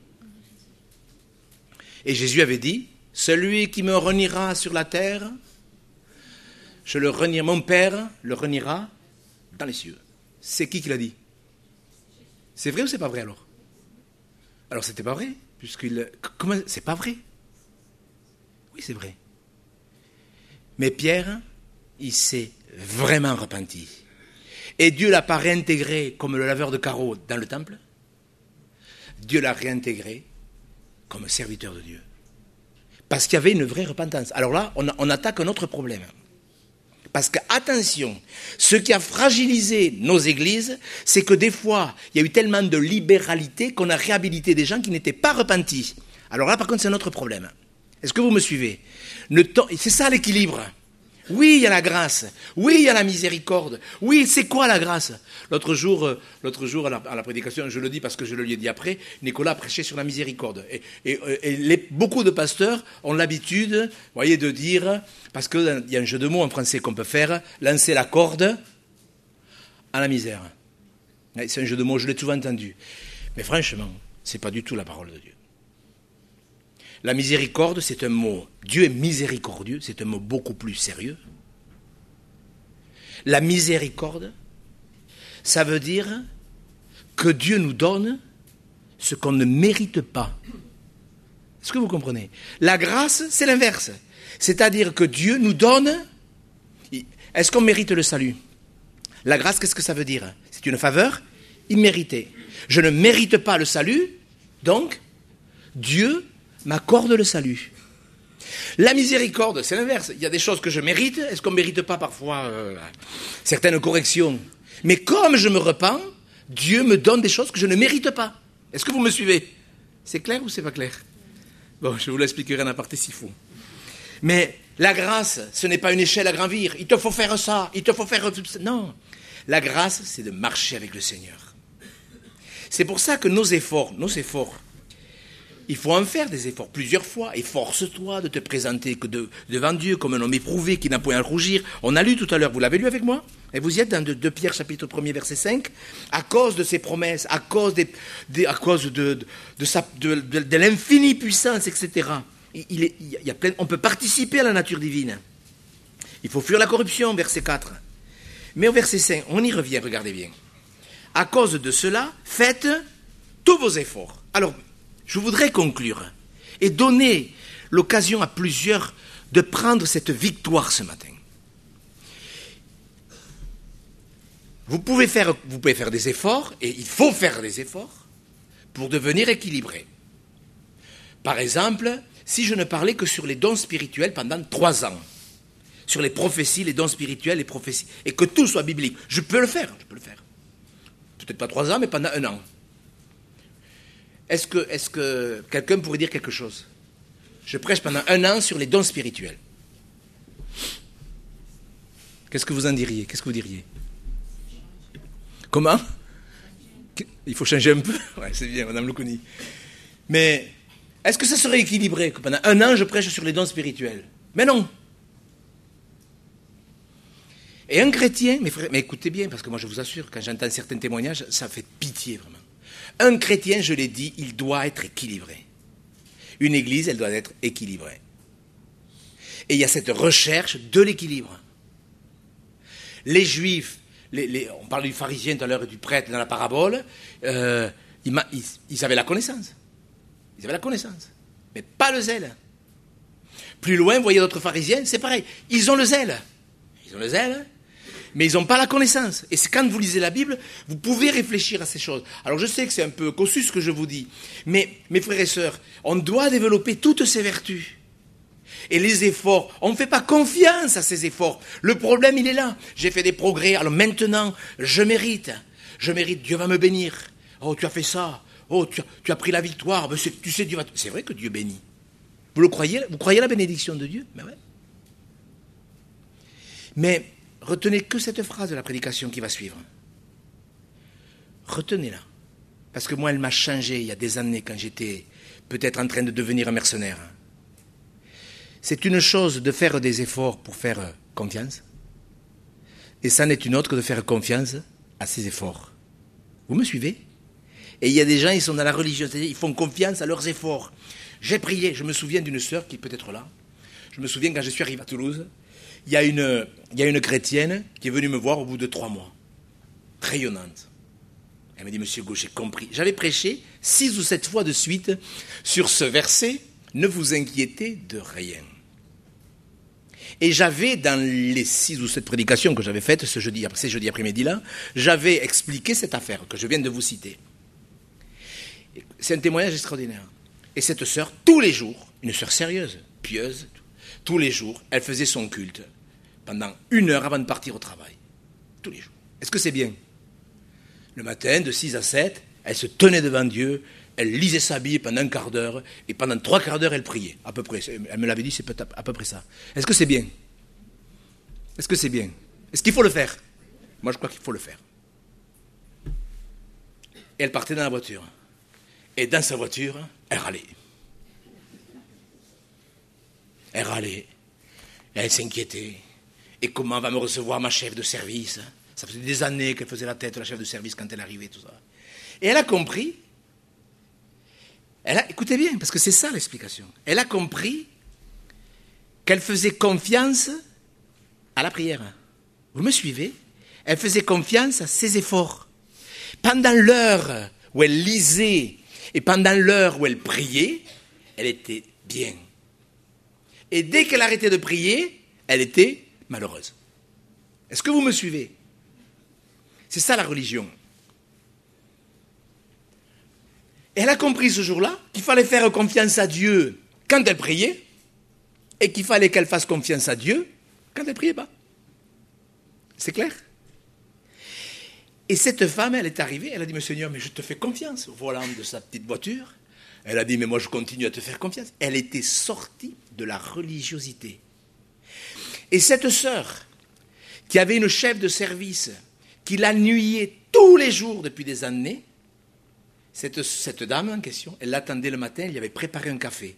Et Jésus avait dit, celui qui me reniera sur la terre, je le renierai, mon Père le reniera dans les cieux. C'est qui qui l'a dit? C'est vrai ou c'est pas vrai alors? Alors c'était pas vrai, puisqu'il... Comment... C'est pas vrai? Oui, c'est vrai. Mais Pierre, il s'est vraiment repenti. Et Dieu l'a pas réintégré comme le laveur de carreaux dans le temple. Dieu l'a réintégré comme serviteur de Dieu. Parce qu'il y avait une vraie repentance. Alors là, on, on attaque un autre problème. Parce que, attention, ce qui a fragilisé nos églises, c'est que des fois, il y a eu tellement de libéralité qu'on a réhabilité des gens qui n'étaient pas repentis. Alors là, par contre, c'est un autre problème. Est-ce que vous me suivez? Le temps, c'est ça l'équilibre. Oui, il y a la grâce. Oui, il y a la miséricorde. Oui, c'est quoi la grâce? L'autre jour, euh, l'autre jour à, la, à la prédication, je le dis parce que je le lui ai dit après, Nicolas prêchait sur la miséricorde. Et, et, et les, beaucoup de pasteurs ont l'habitude, vous voyez, de dire, parce qu'il y a un jeu de mots en français qu'on peut faire, lancer la corde à la misère. C'est un jeu de mots, je l'ai souvent entendu. Mais franchement, ce n'est pas du tout la parole de Dieu. La miséricorde, c'est un mot, Dieu est miséricordieux, c'est un mot beaucoup plus sérieux. La miséricorde, ça veut dire que Dieu nous donne ce qu'on ne mérite pas. Est-ce que vous comprenez? La grâce, c'est l'inverse. C'est-à-dire que Dieu nous donne... Est-ce qu'on mérite le salut? La grâce, qu'est-ce que ça veut dire? C'est une faveur imméritée. Je ne mérite pas le salut, donc Dieu m'accorde le salut. La miséricorde, c'est l'inverse. Il y a des choses que je mérite. Est-ce qu'on ne mérite pas parfois euh, certaines corrections? Mais comme je me repens, Dieu me donne des choses que je ne mérite pas. Est-ce que vous me suivez? C'est clair ou c'est pas clair? Bon, je vous l'expliquerai en aparté s'il faut. Mais la grâce, ce n'est pas une échelle à gravir. Il te faut faire ça, il te faut faire... Non. La grâce, c'est de marcher avec le Seigneur. C'est pour ça que nos efforts, nos efforts, il faut en faire des efforts plusieurs fois. Efforce-toi de te présenter que de, devant Dieu comme un homme éprouvé qui n'a point à rougir. On a lu tout à l'heure, vous l'avez lu avec moi? Et vous y êtes dans deux Pierre chapitre un verset cinq. À cause de ses promesses, à cause, des, des, à cause de, de, de, sa, de, de, de l'infinie puissance, et cetera. Il est, il y a plein, on peut participer à la nature divine. Il faut fuir la corruption, verset quatre. Mais au verset cinq, on y revient, regardez bien. À cause de cela, faites tous vos efforts. Alors, je voudrais conclure et donner l'occasion à plusieurs de prendre cette victoire ce matin. Vous pouvez faire, vous pouvez faire des efforts, et il faut faire des efforts, pour devenir équilibré. Par exemple, si je ne parlais que sur les dons spirituels pendant trois ans, sur les prophéties, les dons spirituels, les prophéties, et que tout soit biblique. Je peux le faire, je peux le faire. Peut-être pas trois ans, mais pendant un an. Est-ce que, est-ce que quelqu'un pourrait dire quelque chose? Je prêche pendant un an sur les dons spirituels. Qu'est-ce que vous en diriez? Qu'est-ce que vous diriez? Comment? Il faut changer un peu? Ouais, c'est bien, Madame Loukouni. Mais est-ce que ça serait équilibré que pendant un an, je prêche sur les dons spirituels? Mais non. Et un chrétien, mes frères, mais écoutez bien, parce que moi je vous assure, quand j'entends certains témoignages, ça fait pitié vraiment. Un chrétien, je l'ai dit, il doit être équilibré. Une église, elle doit être équilibrée. Et il y a cette recherche de l'équilibre. Les juifs, les, les, on parle du pharisien tout à l'heure et du prêtre dans la parabole, euh, ils, ils, ils avaient la connaissance. Ils avaient la connaissance, mais pas le zèle. Plus loin, vous voyez d'autres pharisiens, c'est pareil. Ils ont le zèle. Ils ont le zèle, mais ils n'ont pas la connaissance. Et c'est quand vous lisez la Bible, vous pouvez réfléchir à ces choses. Alors je sais que c'est un peu cossu ce que je vous dis, mais mes frères et sœurs, on doit développer toutes ces vertus. Et les efforts, on ne fait pas confiance à ces efforts. Le problème, il est là. J'ai fait des progrès, alors maintenant, je mérite. Je mérite, Dieu va me bénir. Oh, tu as fait ça. Oh, tu as, tu as pris la victoire. Ben, tu sais, Dieu va... C'est vrai que Dieu bénit. Vous le croyez? Vous croyez à la bénédiction de Dieu? Ben ouais. Mais retenez que cette phrase de la prédication qui va suivre. Retenez-la. Parce que moi, elle m'a changé il y a des années quand j'étais peut-être en train de devenir un mercenaire. C'est une chose de faire des efforts pour faire confiance. Et ça n'est une autre que de faire confiance à ces efforts. Vous me suivez? Et il y a des gens, ils sont dans la religion, c'est-à-dire ils font confiance à leurs efforts. J'ai prié, je me souviens d'une sœur qui est peut-être là. Je me souviens quand je suis arrivé à Toulouse, il y a une, il y a une chrétienne qui est venue me voir au bout de trois mois. Rayonnante. Elle m'a dit, Monsieur Gauche, j'ai compris. J'avais prêché six ou sept fois de suite sur ce verset, ne vous inquiétez de rien. Et j'avais, dans les six ou sept prédications que j'avais faites ce jeudi, ce jeudi après-midi-là, j'avais expliqué cette affaire que je viens de vous citer. C'est un témoignage extraordinaire. Et cette sœur, tous les jours, une sœur sérieuse, pieuse, tous les jours, elle faisait son culte pendant une heure avant de partir au travail. Tous les jours. Est-ce que c'est bien? Le matin, de six à sept, elle se tenait devant Dieu, elle lisait sa Bible pendant un quart d'heure, et pendant trois quarts d'heure, elle priait. À peu près. Elle me l'avait dit, c'est à peu près ça. Est-ce que c'est bien? Est-ce que c'est bien? Est-ce qu'il faut le faire? Moi, je crois qu'il faut le faire. Et elle partait dans la voiture. Et dans sa voiture, elle râlait. Elle râlait. Elle s'inquiétait. Et comment va me recevoir ma chef de service? Ça faisait des années qu'elle faisait la tête de la chef de service quand elle arrivait, tout ça. Et elle a compris. Elle a, écoutez bien, parce que c'est ça l'explication. Elle a compris qu'elle faisait confiance à la prière. Vous me suivez? Elle faisait confiance à ses efforts. Pendant l'heure où elle lisait et pendant l'heure où elle priait, elle était bien. Et dès qu'elle arrêtait de prier, elle était malheureuse. Est-ce que vous me suivez? C'est ça la religion. Et elle a compris ce jour-là qu'il fallait faire confiance à Dieu quand elle priait et qu'il fallait qu'elle fasse confiance à Dieu quand elle ne priait pas. C'est clair? Et cette femme, elle est arrivée, elle a dit, mais Seigneur, mais je te fais confiance au volant de sa petite voiture. Elle a dit, mais moi je continue à te faire confiance. Elle était sortie de la religiosité. Et cette sœur, qui avait une chef de service, qui la nuyait tous les jours depuis des années, cette, cette dame en question, elle l'attendait le matin, elle lui avait préparé un café.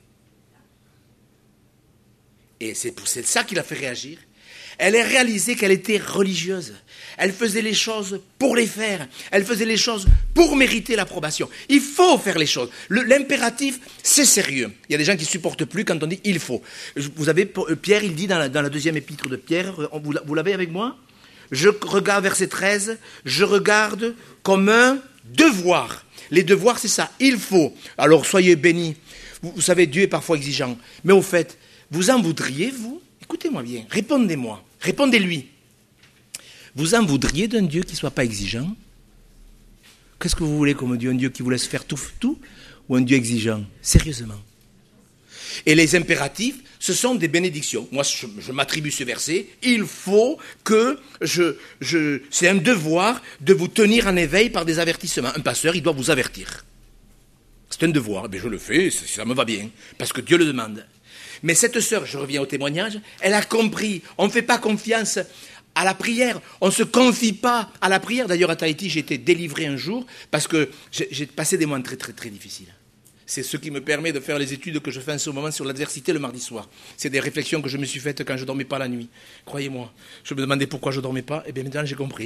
Et c'est pour c'est ça qui l'a fait réagir. Elle a réalisé qu'elle était religieuse. Elle faisait les choses pour les faire. Elle faisait les choses pour mériter l'approbation. Il faut faire les choses. Le, l'impératif, c'est sérieux. Il y a des gens qui ne supportent plus quand on dit « il faut ». Vous avez, Pierre, il dit dans la, dans la deuxième épître de Pierre, vous, vous l'avez avec moi? Je regarde verset treize, je regarde comme un devoir. Les devoirs, c'est ça, il faut. Alors soyez bénis. Vous, vous savez, Dieu est parfois exigeant. Mais au fait, vous en voudriez, vous? Écoutez-moi bien, répondez-moi, répondez-lui. Vous en voudriez d'un Dieu qui ne soit pas exigeant? Qu'est-ce que vous voulez comme Dieu? Un Dieu qui vous laisse faire tout, tout? Ou un Dieu exigeant? Sérieusement. Et les impératifs, ce sont des bénédictions. Moi, je, je m'attribue ce verset. Il faut que je, je... C'est un devoir de vous tenir en éveil par des avertissements. Un pasteur, il doit vous avertir. C'est un devoir. Mais je le fais, ça me va bien, parce que Dieu le demande. Mais cette sœur, je reviens au témoignage, elle a compris. On ne fait pas confiance à la prière. On ne se confie pas à la prière. D'ailleurs, à Tahiti, j'ai été délivré un jour parce que j'ai, j'ai passé des moments très, très, très difficiles. C'est ce qui me permet de faire les études que je fais en ce moment sur l'adversité le mardi soir. C'est des réflexions que je me suis faites quand je ne dormais pas la nuit. Croyez-moi. Je me demandais pourquoi je ne dormais pas. Et bien maintenant, j'ai compris.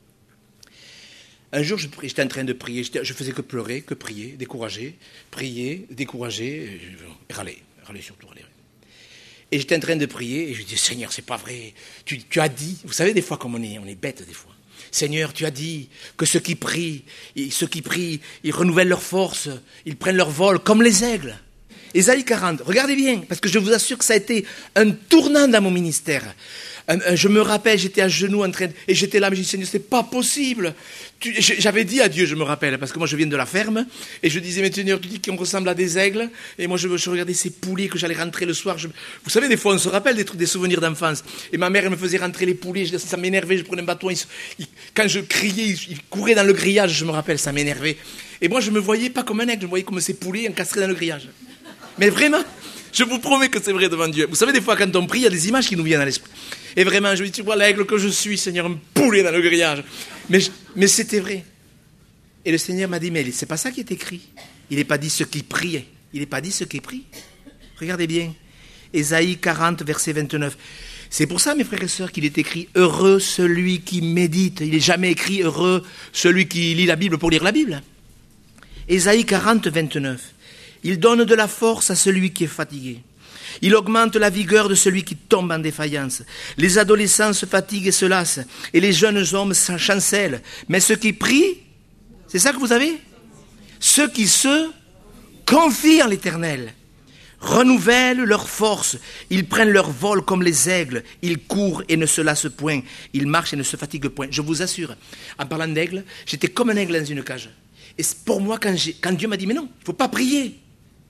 Un jour, je, j'étais en train de prier. J'étais, je faisais que pleurer, que prier, décourager, prier, décourager, et râler. Râler surtout, râler. Et j'étais en train de prier, et je dis, Seigneur, c'est pas vrai. Tu, tu as dit, vous savez, des fois, comme on est, on est bête, des fois. Seigneur, tu as dit que ceux qui prient, ceux qui prient, ils renouvellent leur force, ils prennent leur vol, comme les aigles. Ésaïe quarante, regardez bien, parce que je vous assure que ça a été un tournant dans mon ministère. Je me rappelle, j'étais à genoux en train de, et j'étais là, mais je dis, Seigneur, c'est pas possible. Tu, j'avais dit à Dieu, je me rappelle, parce que moi je viens de la ferme, et je disais, mais Seigneur, tu dis qu'on ressemble à des aigles, et moi je, je regardais ces poulets que j'allais rentrer le soir. Je, vous savez, des fois on se rappelle des trucs, des souvenirs d'enfance. Et ma mère, elle me faisait rentrer les poulets, je, ça m'énervait, je prenais un bâton, il, il, quand je criais, il, il courait dans le grillage, je me rappelle, ça m'énervait. Et moi je me voyais pas comme un aigle, je me voyais comme ces poulets encastrés dans le grillage. Mais vraiment, je vous promets que c'est vrai devant Dieu. Vous savez, des fois, quand on prie, il y a des images qui nous viennent à l'esprit. Et vraiment, je me dis, tu vois l'aigle que je suis, Seigneur, un poulet dans le grillage. Mais, mais c'était vrai. Et le Seigneur m'a dit, mais c'est pas ça qui est écrit. Il n'est pas dit ce qui priait. Il n'est pas dit ce qui prie. Regardez bien. Ésaïe quarante, verset vingt-neuf. C'est pour ça, mes frères et sœurs, qu'il est écrit, heureux celui qui médite. Il n'est jamais écrit, heureux celui qui lit la Bible pour lire la Bible. Ésaïe quarante, vingt-neuf. Il donne de la force à celui qui est fatigué. Il augmente la vigueur de celui qui tombe en défaillance. Les adolescents se fatiguent et se lassent, et les jeunes hommes chancellent. Mais ceux qui prient, c'est ça que vous avez ? Ceux qui se confient en l'Éternel renouvellent leur force. Ils prennent leur vol comme les aigles. Ils courent et ne se lassent point. Ils marchent et ne se fatiguent point. Je vous assure, en parlant d'aigle, j'étais comme un aigle dans une cage. Et pour moi, quand, j'ai, quand Dieu m'a dit, mais non, il ne faut pas prier.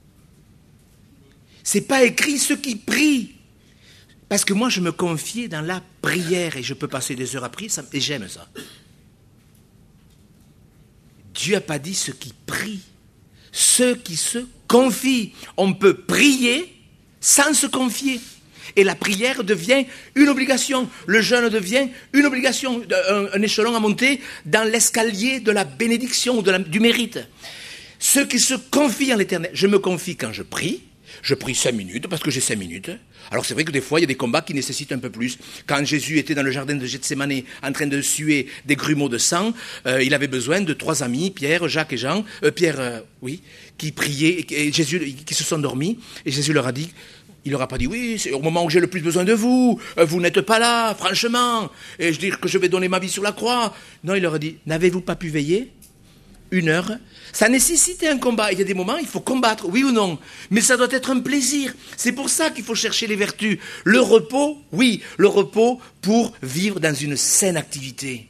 C'est pas écrit ceux qui prient. Parce que moi, je me confiais dans la prière et je peux passer des heures à prier ça, et j'aime ça. Dieu n'a pas dit ceux qui prient, ceux qui se confient. On peut prier sans se confier. Et la prière devient une obligation. Le jeûne devient une obligation, un, un échelon à monter dans l'escalier de la bénédiction, de la, du mérite. Ceux qui se confient en l'Éternel. Je me confie quand je prie. Je prie cinq minutes, parce que j'ai cinq minutes. Alors c'est vrai que des fois, il y a des combats qui nécessitent un peu plus. Quand Jésus était dans le jardin de Gethsémani, en train de suer des grumeaux de sang, euh, il avait besoin de trois amis, Pierre, Jacques et Jean, euh, Pierre, euh, oui, qui priaient, et, et Jésus, qui se sont dormis, et Jésus leur a dit, il leur a pas dit, oui, c'est au moment où j'ai le plus besoin de vous, euh, vous n'êtes pas là, franchement, et je dis que je vais donner ma vie sur la croix. Non, il leur a dit, n'avez-vous pas pu veiller une heure? Ça nécessitait un combat. Il y a des moments, il faut combattre, oui ou non. Mais ça doit être un plaisir. C'est pour ça qu'il faut chercher les vertus. Le repos, oui, le repos pour vivre dans une saine activité.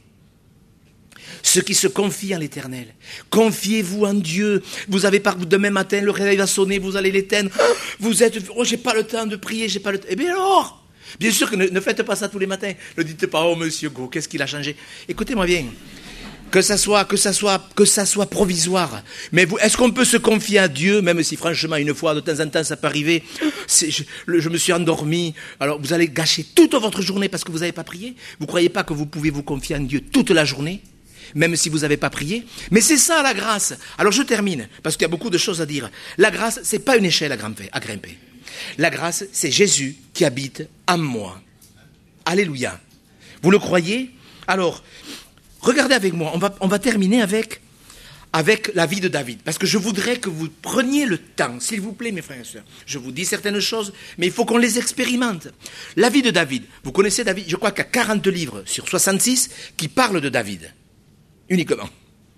Ceux qui se confient en l'Éternel, confiez-vous en Dieu. Vous avez pas demain matin, le réveil va sonner, vous allez l'éteindre. Vous êtes, oh, j'ai pas le temps de prier, j'ai pas le temps. Eh bien alors, bien sûr que ne, ne faites pas ça tous les matins. Ne dites pas, oh monsieur Go, qu'est-ce qu'il a changé? Écoutez-moi bien. Que ça soit, que ça soit, que ça soit provisoire. Mais vous, est-ce qu'on peut se confier à Dieu, même si franchement, une fois, de temps en temps, ça peut arriver, c'est, je, le, je me suis endormi, alors vous allez gâcher toute votre journée parce que vous n'avez pas prié? Vous ne croyez pas que vous pouvez vous confier en Dieu toute la journée, même si vous n'avez pas prié? Mais c'est ça la grâce. Alors je termine, parce qu'il y a beaucoup de choses à dire. La grâce, c'est pas une échelle à grimper. À grimper. La grâce, c'est Jésus qui habite en moi. Alléluia. Vous le croyez? Alors, regardez avec moi, on va, on va terminer avec, avec la vie de David. Parce que je voudrais que vous preniez le temps, s'il vous plaît, mes frères et sœurs. Je vous dis certaines choses, mais il faut qu'on les expérimente. La vie de David. Vous connaissez David? Je crois qu'il y a quarante livres sur soixante-six qui parlent de David. Uniquement.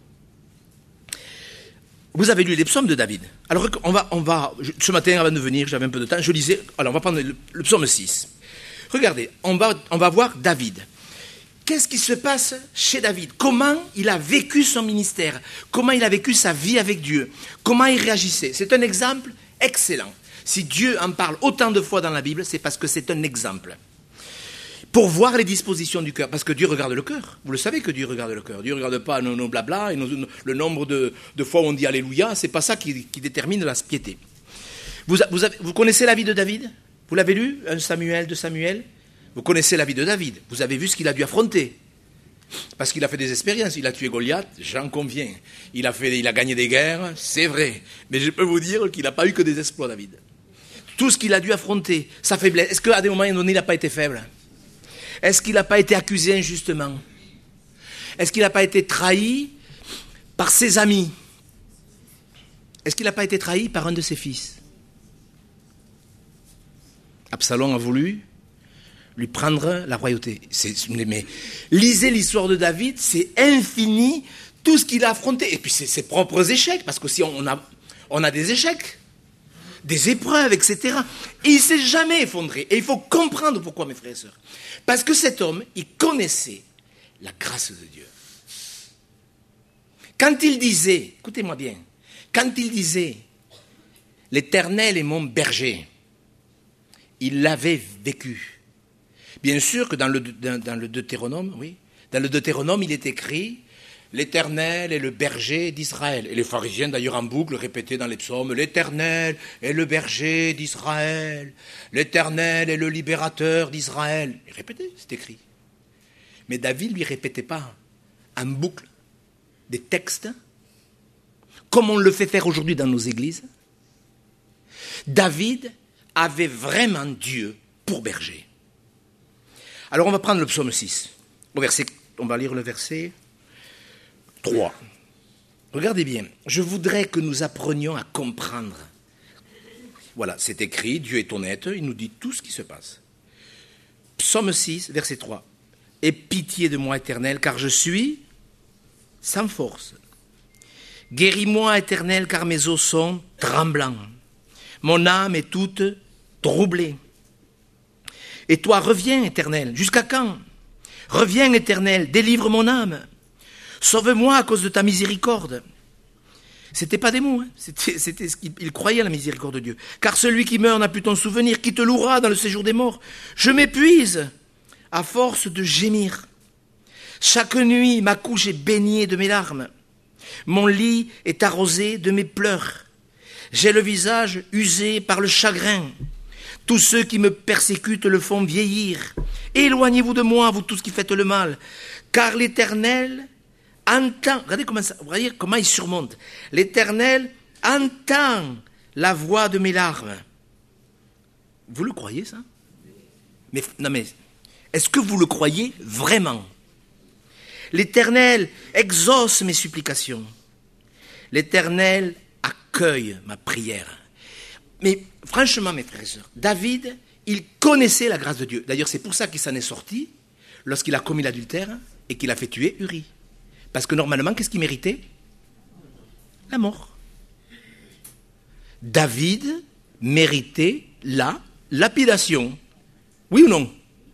Vous avez lu les psaumes de David. Alors, on va, on va, ce matin, avant de venir, j'avais un peu de temps, je lisais, alors on va prendre le, le psaume six. Regardez, on va, on va voir David. Qu'est-ce qui se passe chez David? Comment il a vécu son ministère? Comment il a vécu sa vie avec Dieu? Comment il réagissait? C'est un exemple excellent. Si Dieu en parle autant de fois dans la Bible, c'est parce que c'est un exemple. Pour voir les dispositions du cœur, parce que Dieu regarde le cœur. Vous le savez que Dieu regarde le cœur. Dieu ne regarde pas nos, nos blabla, et nos, nos, le nombre de, de fois où on dit Alléluia, c'est pas ça qui, qui détermine la piété. Vous, vous, avez, vous connaissez la vie de David? Vous l'avez lu? Un Samuel, deux Samuel? Vous connaissez la vie de David. Vous avez vu ce qu'il a dû affronter. Parce qu'il a fait des expériences. Il a tué Goliath, j'en conviens. Il a, fait, il a gagné des guerres, c'est vrai. Mais je peux vous dire qu'il n'a pas eu que des exploits, David. Tout ce qu'il a dû affronter, sa faiblesse. Est-ce qu'à des moments donnés, il n'a pas été faible? Est-ce qu'il n'a pas été accusé injustement? Est-ce qu'il n'a pas été trahi par ses amis? Est-ce qu'il n'a pas été trahi par un de ses fils? Absalom a voulu lui prendre la royauté. C'est, mais lisez l'histoire de David, c'est infini tout ce qu'il a affronté. Et puis c'est ses propres échecs, parce qu'aussi on a, on a des échecs, des épreuves, et cetera. Et il ne s'est jamais effondré. Et il faut comprendre pourquoi, mes frères et sœurs. Parce que cet homme, il connaissait la grâce de Dieu. Quand il disait, écoutez-moi bien, quand il disait « L'Éternel est mon berger », il l'avait vécu. Bien sûr que dans le, dans, dans le Deutéronome, oui, dans le Deutéronome, il est écrit « L'Éternel est le berger d'Israël ». Et les pharisiens, d'ailleurs, en boucle, répétaient dans les psaumes « L'Éternel est le berger d'Israël. L'Éternel est le libérateur d'Israël ». Ils répétaient, c'est écrit. Mais David ne lui répétait pas en boucle des textes, comme on le fait faire aujourd'hui dans nos églises. David avait vraiment Dieu pour berger. Alors on va prendre le psaume six. Au verset, on va lire le verset trois. Regardez bien, je voudrais que nous apprenions à comprendre. Voilà, c'est écrit, Dieu est honnête, il nous dit tout ce qui se passe. Psaume six, verset trois. « Aie pitié de moi, Éternel, car je suis sans force. Guéris-moi, Éternel, car mes os sont tremblants. Mon âme est toute troublée. Et toi, reviens, Éternel. Jusqu'à quand? Reviens, Éternel, délivre mon âme. Sauve-moi à cause de ta miséricorde. » C'était pas des mots, hein. c'était, c'était ce qu'il il croyait à la miséricorde de Dieu. Car celui qui meurt n'a plus ton souvenir, qui te louera dans le séjour des morts. Je m'épuise à force de gémir. Chaque nuit, ma couche est baignée de mes larmes. Mon lit est arrosé de mes pleurs. J'ai le visage usé par le chagrin. Tous ceux qui me persécutent le font vieillir. Éloignez-vous de moi, vous tous qui faites le mal. Car l'Éternel entend, regardez comment, ça, regardez comment il surmonte. L'Éternel entend la voix de mes larmes. Vous le croyez, ça? Mais, non mais, est-ce que vous le croyez vraiment? L'Éternel exauce mes supplications. L'Éternel accueille ma prière. Mais franchement, mes frères et sœurs, David, il connaissait la grâce de Dieu. D'ailleurs, c'est pour ça qu'il s'en est sorti lorsqu'il a commis l'adultère et qu'il a fait tuer Uri. Parce que normalement, qu'est-ce qu'il méritait? La mort. David méritait la lapidation. Oui ou non?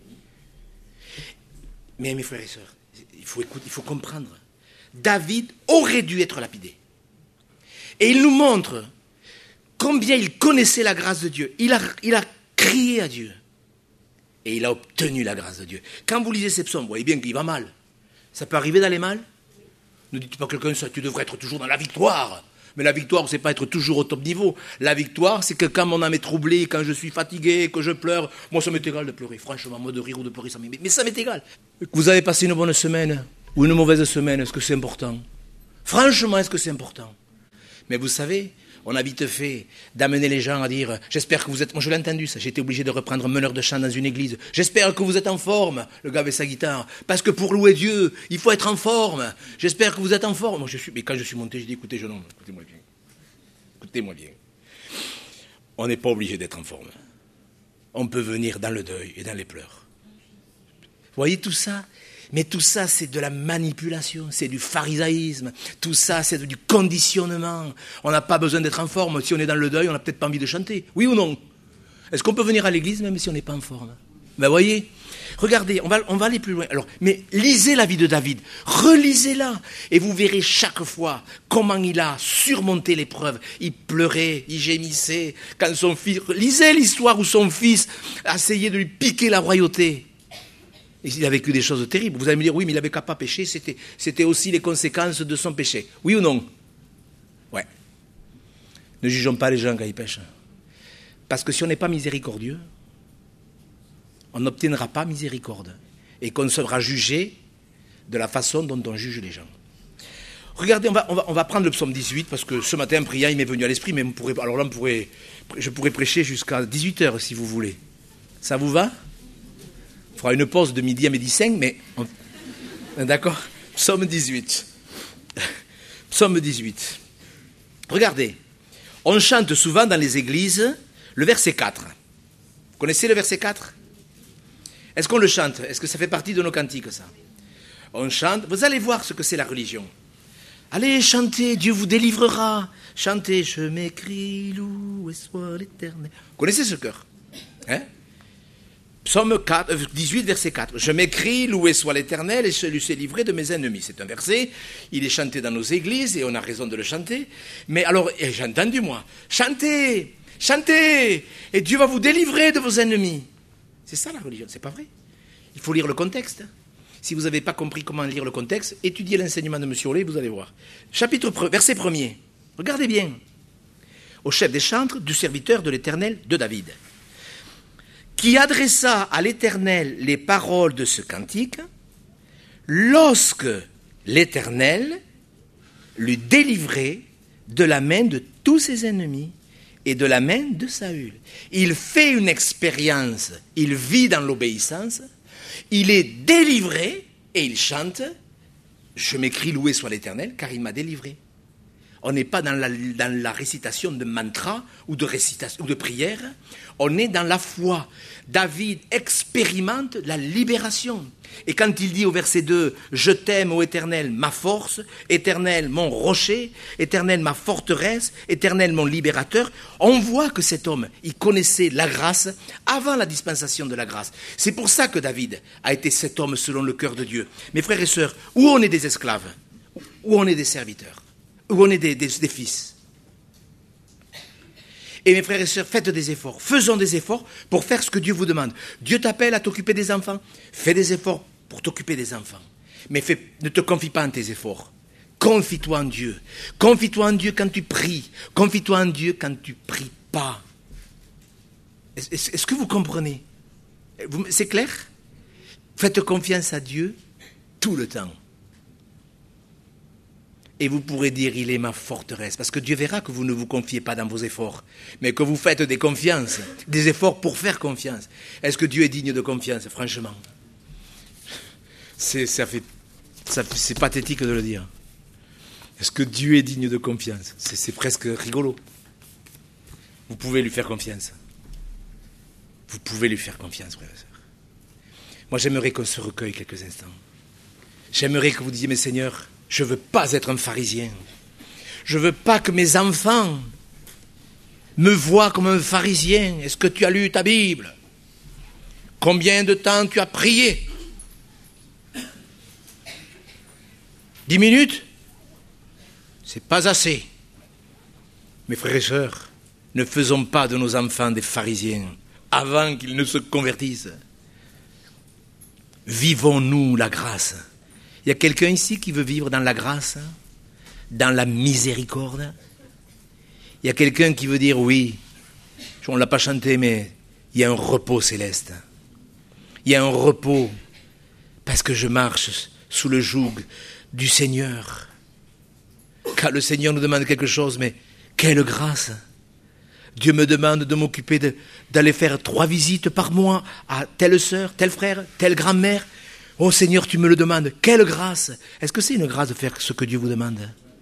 Mais mes frères et sœurs, il faut écouter, il faut comprendre. David aurait dû être lapidé. Et il nous montre combien il connaissait la grâce de Dieu. Il a, il a crié à Dieu. Et il a obtenu la grâce de Dieu. Quand vous lisez ces psaumes, vous voyez bien qu'il va mal. Ça peut arriver d'aller mal? Ne dites pas à quelqu'un ça, tu devrais être toujours dans la victoire. Mais la victoire, c'est pas être toujours au top niveau. La victoire, c'est que quand mon âme est troublée, quand je suis fatigué, que je pleure, moi ça m'est égal de pleurer. Franchement, moi de rire ou de pleurer, ça m'est... Mais ça m'est égal. Vous avez passé une bonne semaine ou une mauvaise semaine, est-ce que c'est important? Franchement, est-ce que c'est important? Mais vous savez, on a vite fait d'amener les gens à dire « J'espère que vous êtes... » Moi, je l'ai entendu, ça. J'ai été obligé de reprendre meneur de chant dans une église. « J'espère que vous êtes en forme. » Le gars avec sa guitare. « Parce que pour louer Dieu, il faut être en forme. J'espère que vous êtes en forme. » Moi, je suis... Mais quand je suis monté, j'ai dit « Écoutez, jeune homme, écoutez-moi bien. Écoutez-moi bien. On n'est pas obligé d'être en forme. On peut venir dans le deuil et dans les pleurs. » Vous voyez tout ça? Mais tout ça, c'est de la manipulation, c'est du pharisaïsme. Tout ça, c'est du conditionnement. On n'a pas besoin d'être en forme. Si on est dans le deuil, on n'a peut-être pas envie de chanter. Oui ou non? Est-ce qu'on peut venir à l'église même si on n'est pas en forme? Ben voyez, regardez, on va, on va aller plus loin. Alors, mais lisez la vie de David, relisez-la, et vous verrez chaque fois comment il a surmonté l'épreuve. Il pleurait, il gémissait, quand son fils... Lisez l'histoire où son fils a essayé de lui piquer la royauté. Il a vécu des choses terribles. Vous allez me dire, oui, mais il n'avait qu'à pas pécher, c'était, c'était aussi les conséquences de son péché. Oui ou non? Ouais. Ne jugeons pas les gens quand ils pêchent. Parce que si on n'est pas miséricordieux, on n'obtiendra pas miséricorde et qu'on sera jugé de la façon dont on juge les gens. Regardez, on va, on va, on va prendre le psaume dix-huit, parce que ce matin, en priant, il m'est venu à l'esprit, mais on pourrait, alors là, on pourrait, je pourrais prêcher jusqu'à dix-huit heures, si vous voulez. Ça vous va? On fera une pause de midi à midi cinq, mais... On... D'accord? Psaume dix-huit. Psaume dix-huit. Regardez, on chante souvent dans les églises le verset quatre. Vous connaissez le verset quatre? Est-ce qu'on le chante? Est-ce que ça fait partie de nos cantiques, ça? On chante. Vous allez voir ce que c'est la religion. Allez, chantez, Dieu vous délivrera. Chantez, je m'écris, loué soit l'Éternel. Vous connaissez ce chœur? Hein? Psaume quatre, dix-huit, verset quatre. Je m'écris, loué soit l'Éternel, et je lui suis livré de mes ennemis. C'est un verset, il est chanté dans nos églises, et on a raison de le chanter. Mais alors, et j'ai entendu, moi, chantez, chantez, et Dieu va vous délivrer de vos ennemis. C'est ça la religion, c'est pas vrai. Il faut lire le contexte. Si vous n'avez pas compris comment lire le contexte, étudiez l'enseignement de M. Ollet, vous allez voir. Chapitre verset premier. Regardez bien. Au chef des chantres, du serviteur de l'Éternel, de David, qui adressa à l'Éternel les paroles de ce cantique, lorsque l'Éternel l'eut délivré de la main de tous ses ennemis et de la main de Saül. Il fait une expérience, il vit dans l'obéissance, il est délivré et il chante « Je m'écris loué soit l'Éternel car il m'a délivré ». On n'est pas dans la, dans la récitation de mantra ou de, récitation, ou de prière, on est dans la foi. David expérimente la libération. Et quand il dit au verset deux, « Je t'aime, ô Éternel, ma force, Éternel, mon rocher, Éternel, ma forteresse, Éternel, mon libérateur », on voit que cet homme, il connaissait la grâce avant la dispensation de la grâce. C'est pour ça que David a été cet homme selon le cœur de Dieu. Mes frères et sœurs, où on est des esclaves, où on est des serviteurs, où on est des, des, des fils. Et mes frères et sœurs, faites des efforts. Faisons des efforts pour faire ce que Dieu vous demande. Dieu t'appelle à t'occuper des enfants. Fais des efforts pour t'occuper des enfants. Mais fais, ne te confie pas en tes efforts. Confie-toi en Dieu. Confie-toi en Dieu quand tu pries. Confie-toi en Dieu quand tu ne pries pas. Est-ce, est-ce que vous comprenez? C'est clair? Faites confiance à Dieu tout le temps. Et vous pourrez dire, il est ma forteresse. Parce que Dieu verra que vous ne vous confiez pas dans vos efforts, mais que vous faites des confiances, des efforts pour faire confiance. Est-ce que Dieu est digne de confiance, franchement? C'est, ça fait, ça, c'est pathétique de le dire. Est-ce que Dieu est digne de confiance? c'est, c'est presque rigolo. Vous pouvez lui faire confiance. Vous pouvez lui faire confiance, frères et sœurs. Moi, j'aimerais qu'on se recueille quelques instants. J'aimerais que vous disiez, mais Seigneur, je ne veux pas être un pharisien. Je ne veux pas que mes enfants me voient comme un pharisien. Est-ce que tu as lu ta Bible? Combien de temps tu as prié? Dix minutes? C'est pas assez. Mes frères et sœurs, ne faisons pas de nos enfants des pharisiens avant qu'ils ne se convertissent. Vivons-nous la grâce. Il y a quelqu'un ici qui veut vivre dans la grâce, dans la miséricorde. Il y a quelqu'un qui veut dire, oui, on ne l'a pas chanté, mais il y a un repos céleste. Il y a un repos parce que je marche sous le joug du Seigneur. Quand le Seigneur nous demande quelque chose, mais quelle grâce! Dieu me demande de m'occuper de, d'aller faire trois visites par mois à telle sœur, tel frère, telle grand-mère. Oh Seigneur, tu me le demandes. Quelle grâce! Est-ce que c'est une grâce de faire ce que Dieu vous demande?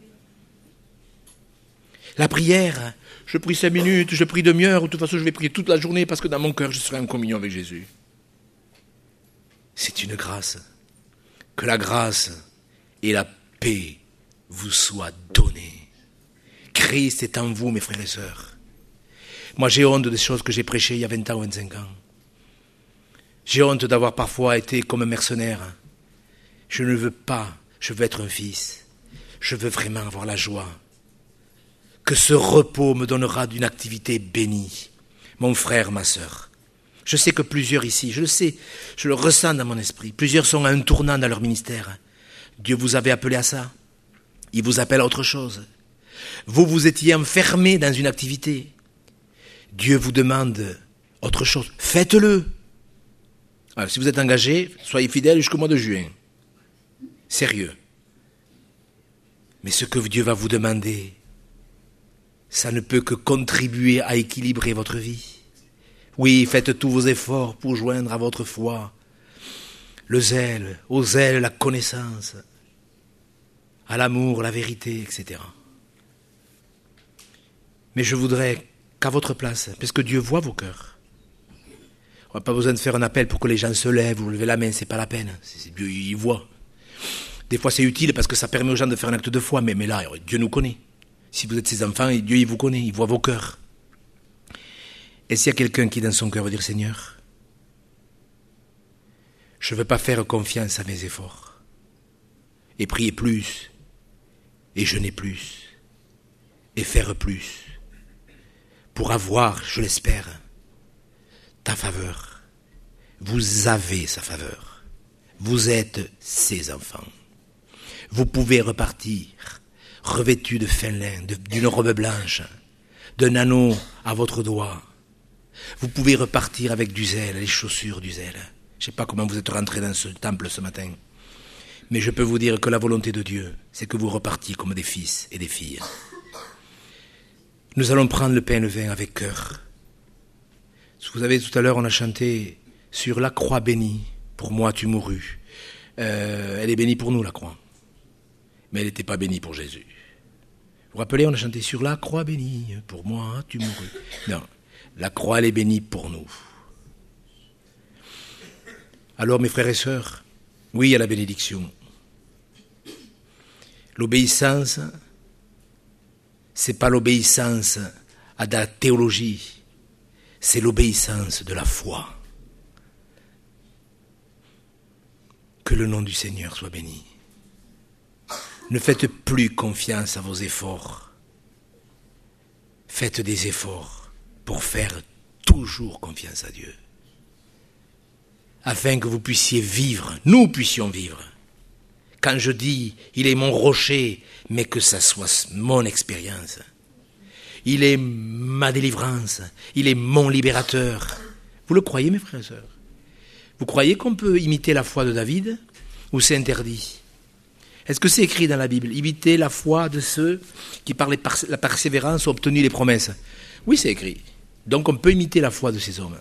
La prière, je prie cinq minutes, je prie demi-heure, ou de toute façon je vais prier toute la journée parce que dans mon cœur je serai en communion avec Jésus. C'est une grâce. Que la grâce et la paix vous soient données. Christ est en vous, mes frères et sœurs. Moi j'ai honte des choses que j'ai prêchées il y a vingt ans ou vingt-cinq ans. J'ai honte d'avoir parfois été comme un mercenaire. Je ne veux pas, je veux être un fils. Je veux vraiment avoir la joie. Que ce repos me donnera d'une activité bénie. Mon frère, ma sœur, je sais que plusieurs ici, je le sais, je le ressens dans mon esprit, plusieurs sont à un tournant dans leur ministère. Dieu vous avait appelé à ça. Il vous appelle à autre chose. Vous, vous étiez enfermé dans une activité. Dieu vous demande autre chose. Faites-le. Alors, si vous êtes engagé, soyez fidèles jusqu'au mois de juin. Sérieux. Mais ce que Dieu va vous demander, ça ne peut que contribuer à équilibrer votre vie. Oui, faites tous vos efforts pour joindre à votre foi le zèle, au zèle la connaissance, à l'amour la vérité, et cetera. Mais je voudrais qu'à votre place, parce que Dieu voit vos cœurs, on n'a pas besoin de faire un appel pour que les gens se lèvent ou lever la main, c'est pas la peine, c'est, Dieu il voit. Des fois c'est utile parce que ça permet aux gens de faire un acte de foi, mais, mais là, Dieu nous connaît. Si vous êtes ses enfants, Dieu il vous connaît, il voit vos cœurs. Et s'il y a quelqu'un qui dans son cœur veut dire Seigneur, je ne veux pas faire confiance à mes efforts, et prier plus, et jeûner plus, et faire plus, pour avoir, je l'espère, ta faveur. Vous avez sa faveur. Vous êtes ses enfants. Vous pouvez repartir, revêtus de fin lin, de, d'une robe blanche, d'un anneau à votre doigt. Vous pouvez repartir avec du zèle, les chaussures du zèle. Je ne sais pas comment vous êtes rentrés dans ce temple ce matin, mais je peux vous dire que la volonté de Dieu, c'est que vous repartiez comme des fils et des filles. Nous allons prendre le pain et le vin avec cœur. Vous savez, tout à l'heure, on a chanté « Sur la croix bénie, pour moi tu mourus euh, ». Elle est bénie pour nous, la croix. Mais elle n'était pas bénie pour Jésus. Vous vous rappelez, on a chanté « Sur la croix bénie, pour moi tu mourus ». Non, la croix, elle est bénie pour nous. Alors, mes frères et sœurs, oui, il y a la bénédiction. L'obéissance, c'est pas l'obéissance à de la théologie, c'est l'obéissance de la foi. Que le nom du Seigneur soit béni. Ne faites plus confiance à vos efforts. Faites des efforts pour faire toujours confiance à Dieu. Afin que vous puissiez vivre, nous puissions vivre. Quand je dis, il est mon rocher, mais que ça soit mon expérience. Il est ma délivrance, il est mon libérateur. Vous le croyez, mes frères et sœurs? Vous croyez qu'on peut imiter la foi de David, ou c'est interdit? Est-ce que c'est écrit dans la Bible? Imiter la foi de ceux qui, par la persévérance, ont obtenu les promesses. Oui, c'est écrit. Donc on peut imiter la foi de ces hommes.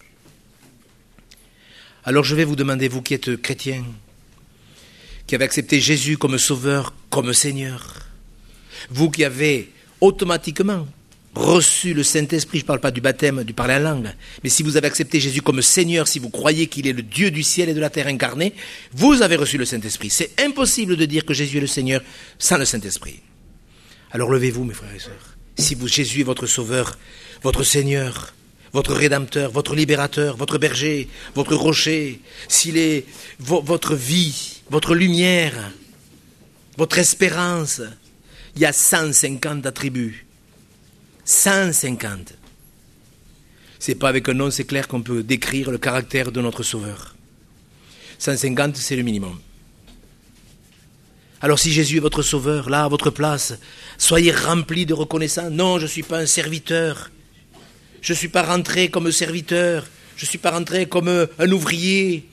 Alors je vais vous demander, vous qui êtes chrétiens, qui avez accepté Jésus comme sauveur, comme Seigneur, vous qui avez automatiquement reçu le Saint-Esprit, je ne parle pas du baptême, du parler en langue, mais si vous avez accepté Jésus comme Seigneur, si vous croyez qu'il est le Dieu du ciel et de la terre incarné, vous avez reçu le Saint-Esprit. C'est impossible de dire que Jésus est le Seigneur sans le Saint-Esprit. Alors levez-vous, mes frères et sœurs. Si vous, Jésus est votre sauveur, votre Seigneur, votre Rédempteur, votre Libérateur, votre berger, votre rocher, s'il est vo- votre vie, votre lumière, votre espérance, il y a cent cinquante attributs. cent cinquante. C'est pas avec un nom, c'est clair qu'on peut décrire le caractère de notre Sauveur. cent cinquante, c'est le minimum. Alors si Jésus est votre Sauveur, là, à votre place, soyez remplis de reconnaissance. Non, je ne suis pas un serviteur. Je ne suis pas rentré comme serviteur. Je ne suis pas rentré comme un ouvrier.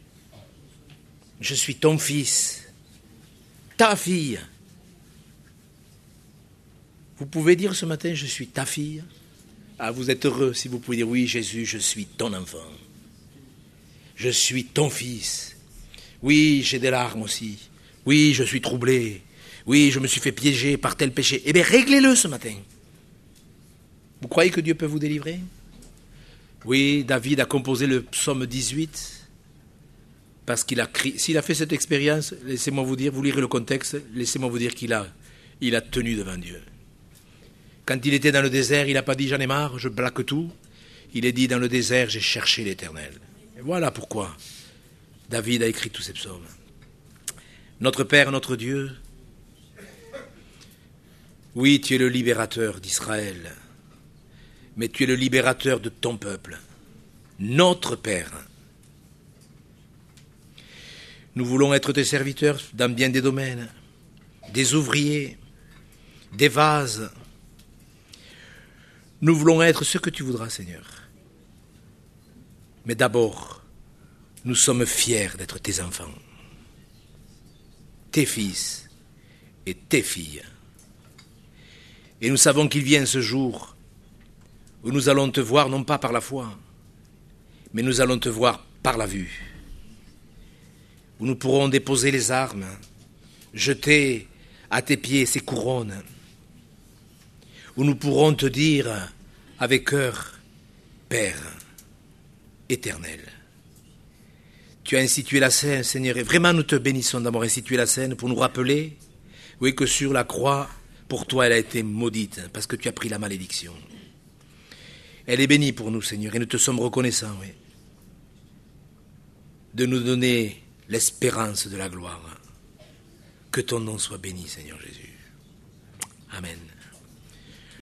Je suis ton fils, ta fille. Vous pouvez dire ce matin, je suis ta fille. Ah, vous êtes heureux si vous pouvez dire, oui, Jésus, je suis ton enfant. Je suis ton fils. Oui, j'ai des larmes aussi. Oui, je suis troublé. Oui, je me suis fait piéger par tel péché. Eh bien, réglez-le ce matin. Vous croyez que Dieu peut vous délivrer? Oui, David a composé le psaume dix-huit parce qu'il a crié. S'il a fait cette expérience, laissez-moi vous dire, vous lirez le contexte, laissez-moi vous dire qu'il a, il a tenu devant Dieu. Quand il était dans le désert, il n'a pas dit « j'en ai marre, je plaque tout ». Il a dit « dans le désert, j'ai cherché l'Éternel ». Et voilà pourquoi David a écrit tous ces psaumes. Notre Père, notre Dieu, oui, tu es le libérateur d'Israël, mais tu es le libérateur de ton peuple, notre Père. Nous voulons être tes serviteurs dans bien des domaines, des ouvriers, des vases. Nous voulons être ce que tu voudras, Seigneur. Mais d'abord, nous sommes fiers d'être tes enfants, tes fils et tes filles. Et nous savons qu'il vient ce jour où nous allons te voir non pas par la foi, mais nous allons te voir par la vue, où nous pourrons déposer les armes, jeter à tes pieds ces couronnes, où nous pourrons te dire avec cœur, Père éternel. Tu as institué la scène, Seigneur, et vraiment nous te bénissons d'avoir institué la scène pour nous rappeler, oui, que sur la croix, pour toi, elle a été maudite, parce que tu as pris la malédiction. Elle est bénie pour nous, Seigneur, et nous te sommes reconnaissants, oui, de nous donner l'espérance de la gloire. Que ton nom soit béni, Seigneur Jésus. Amen.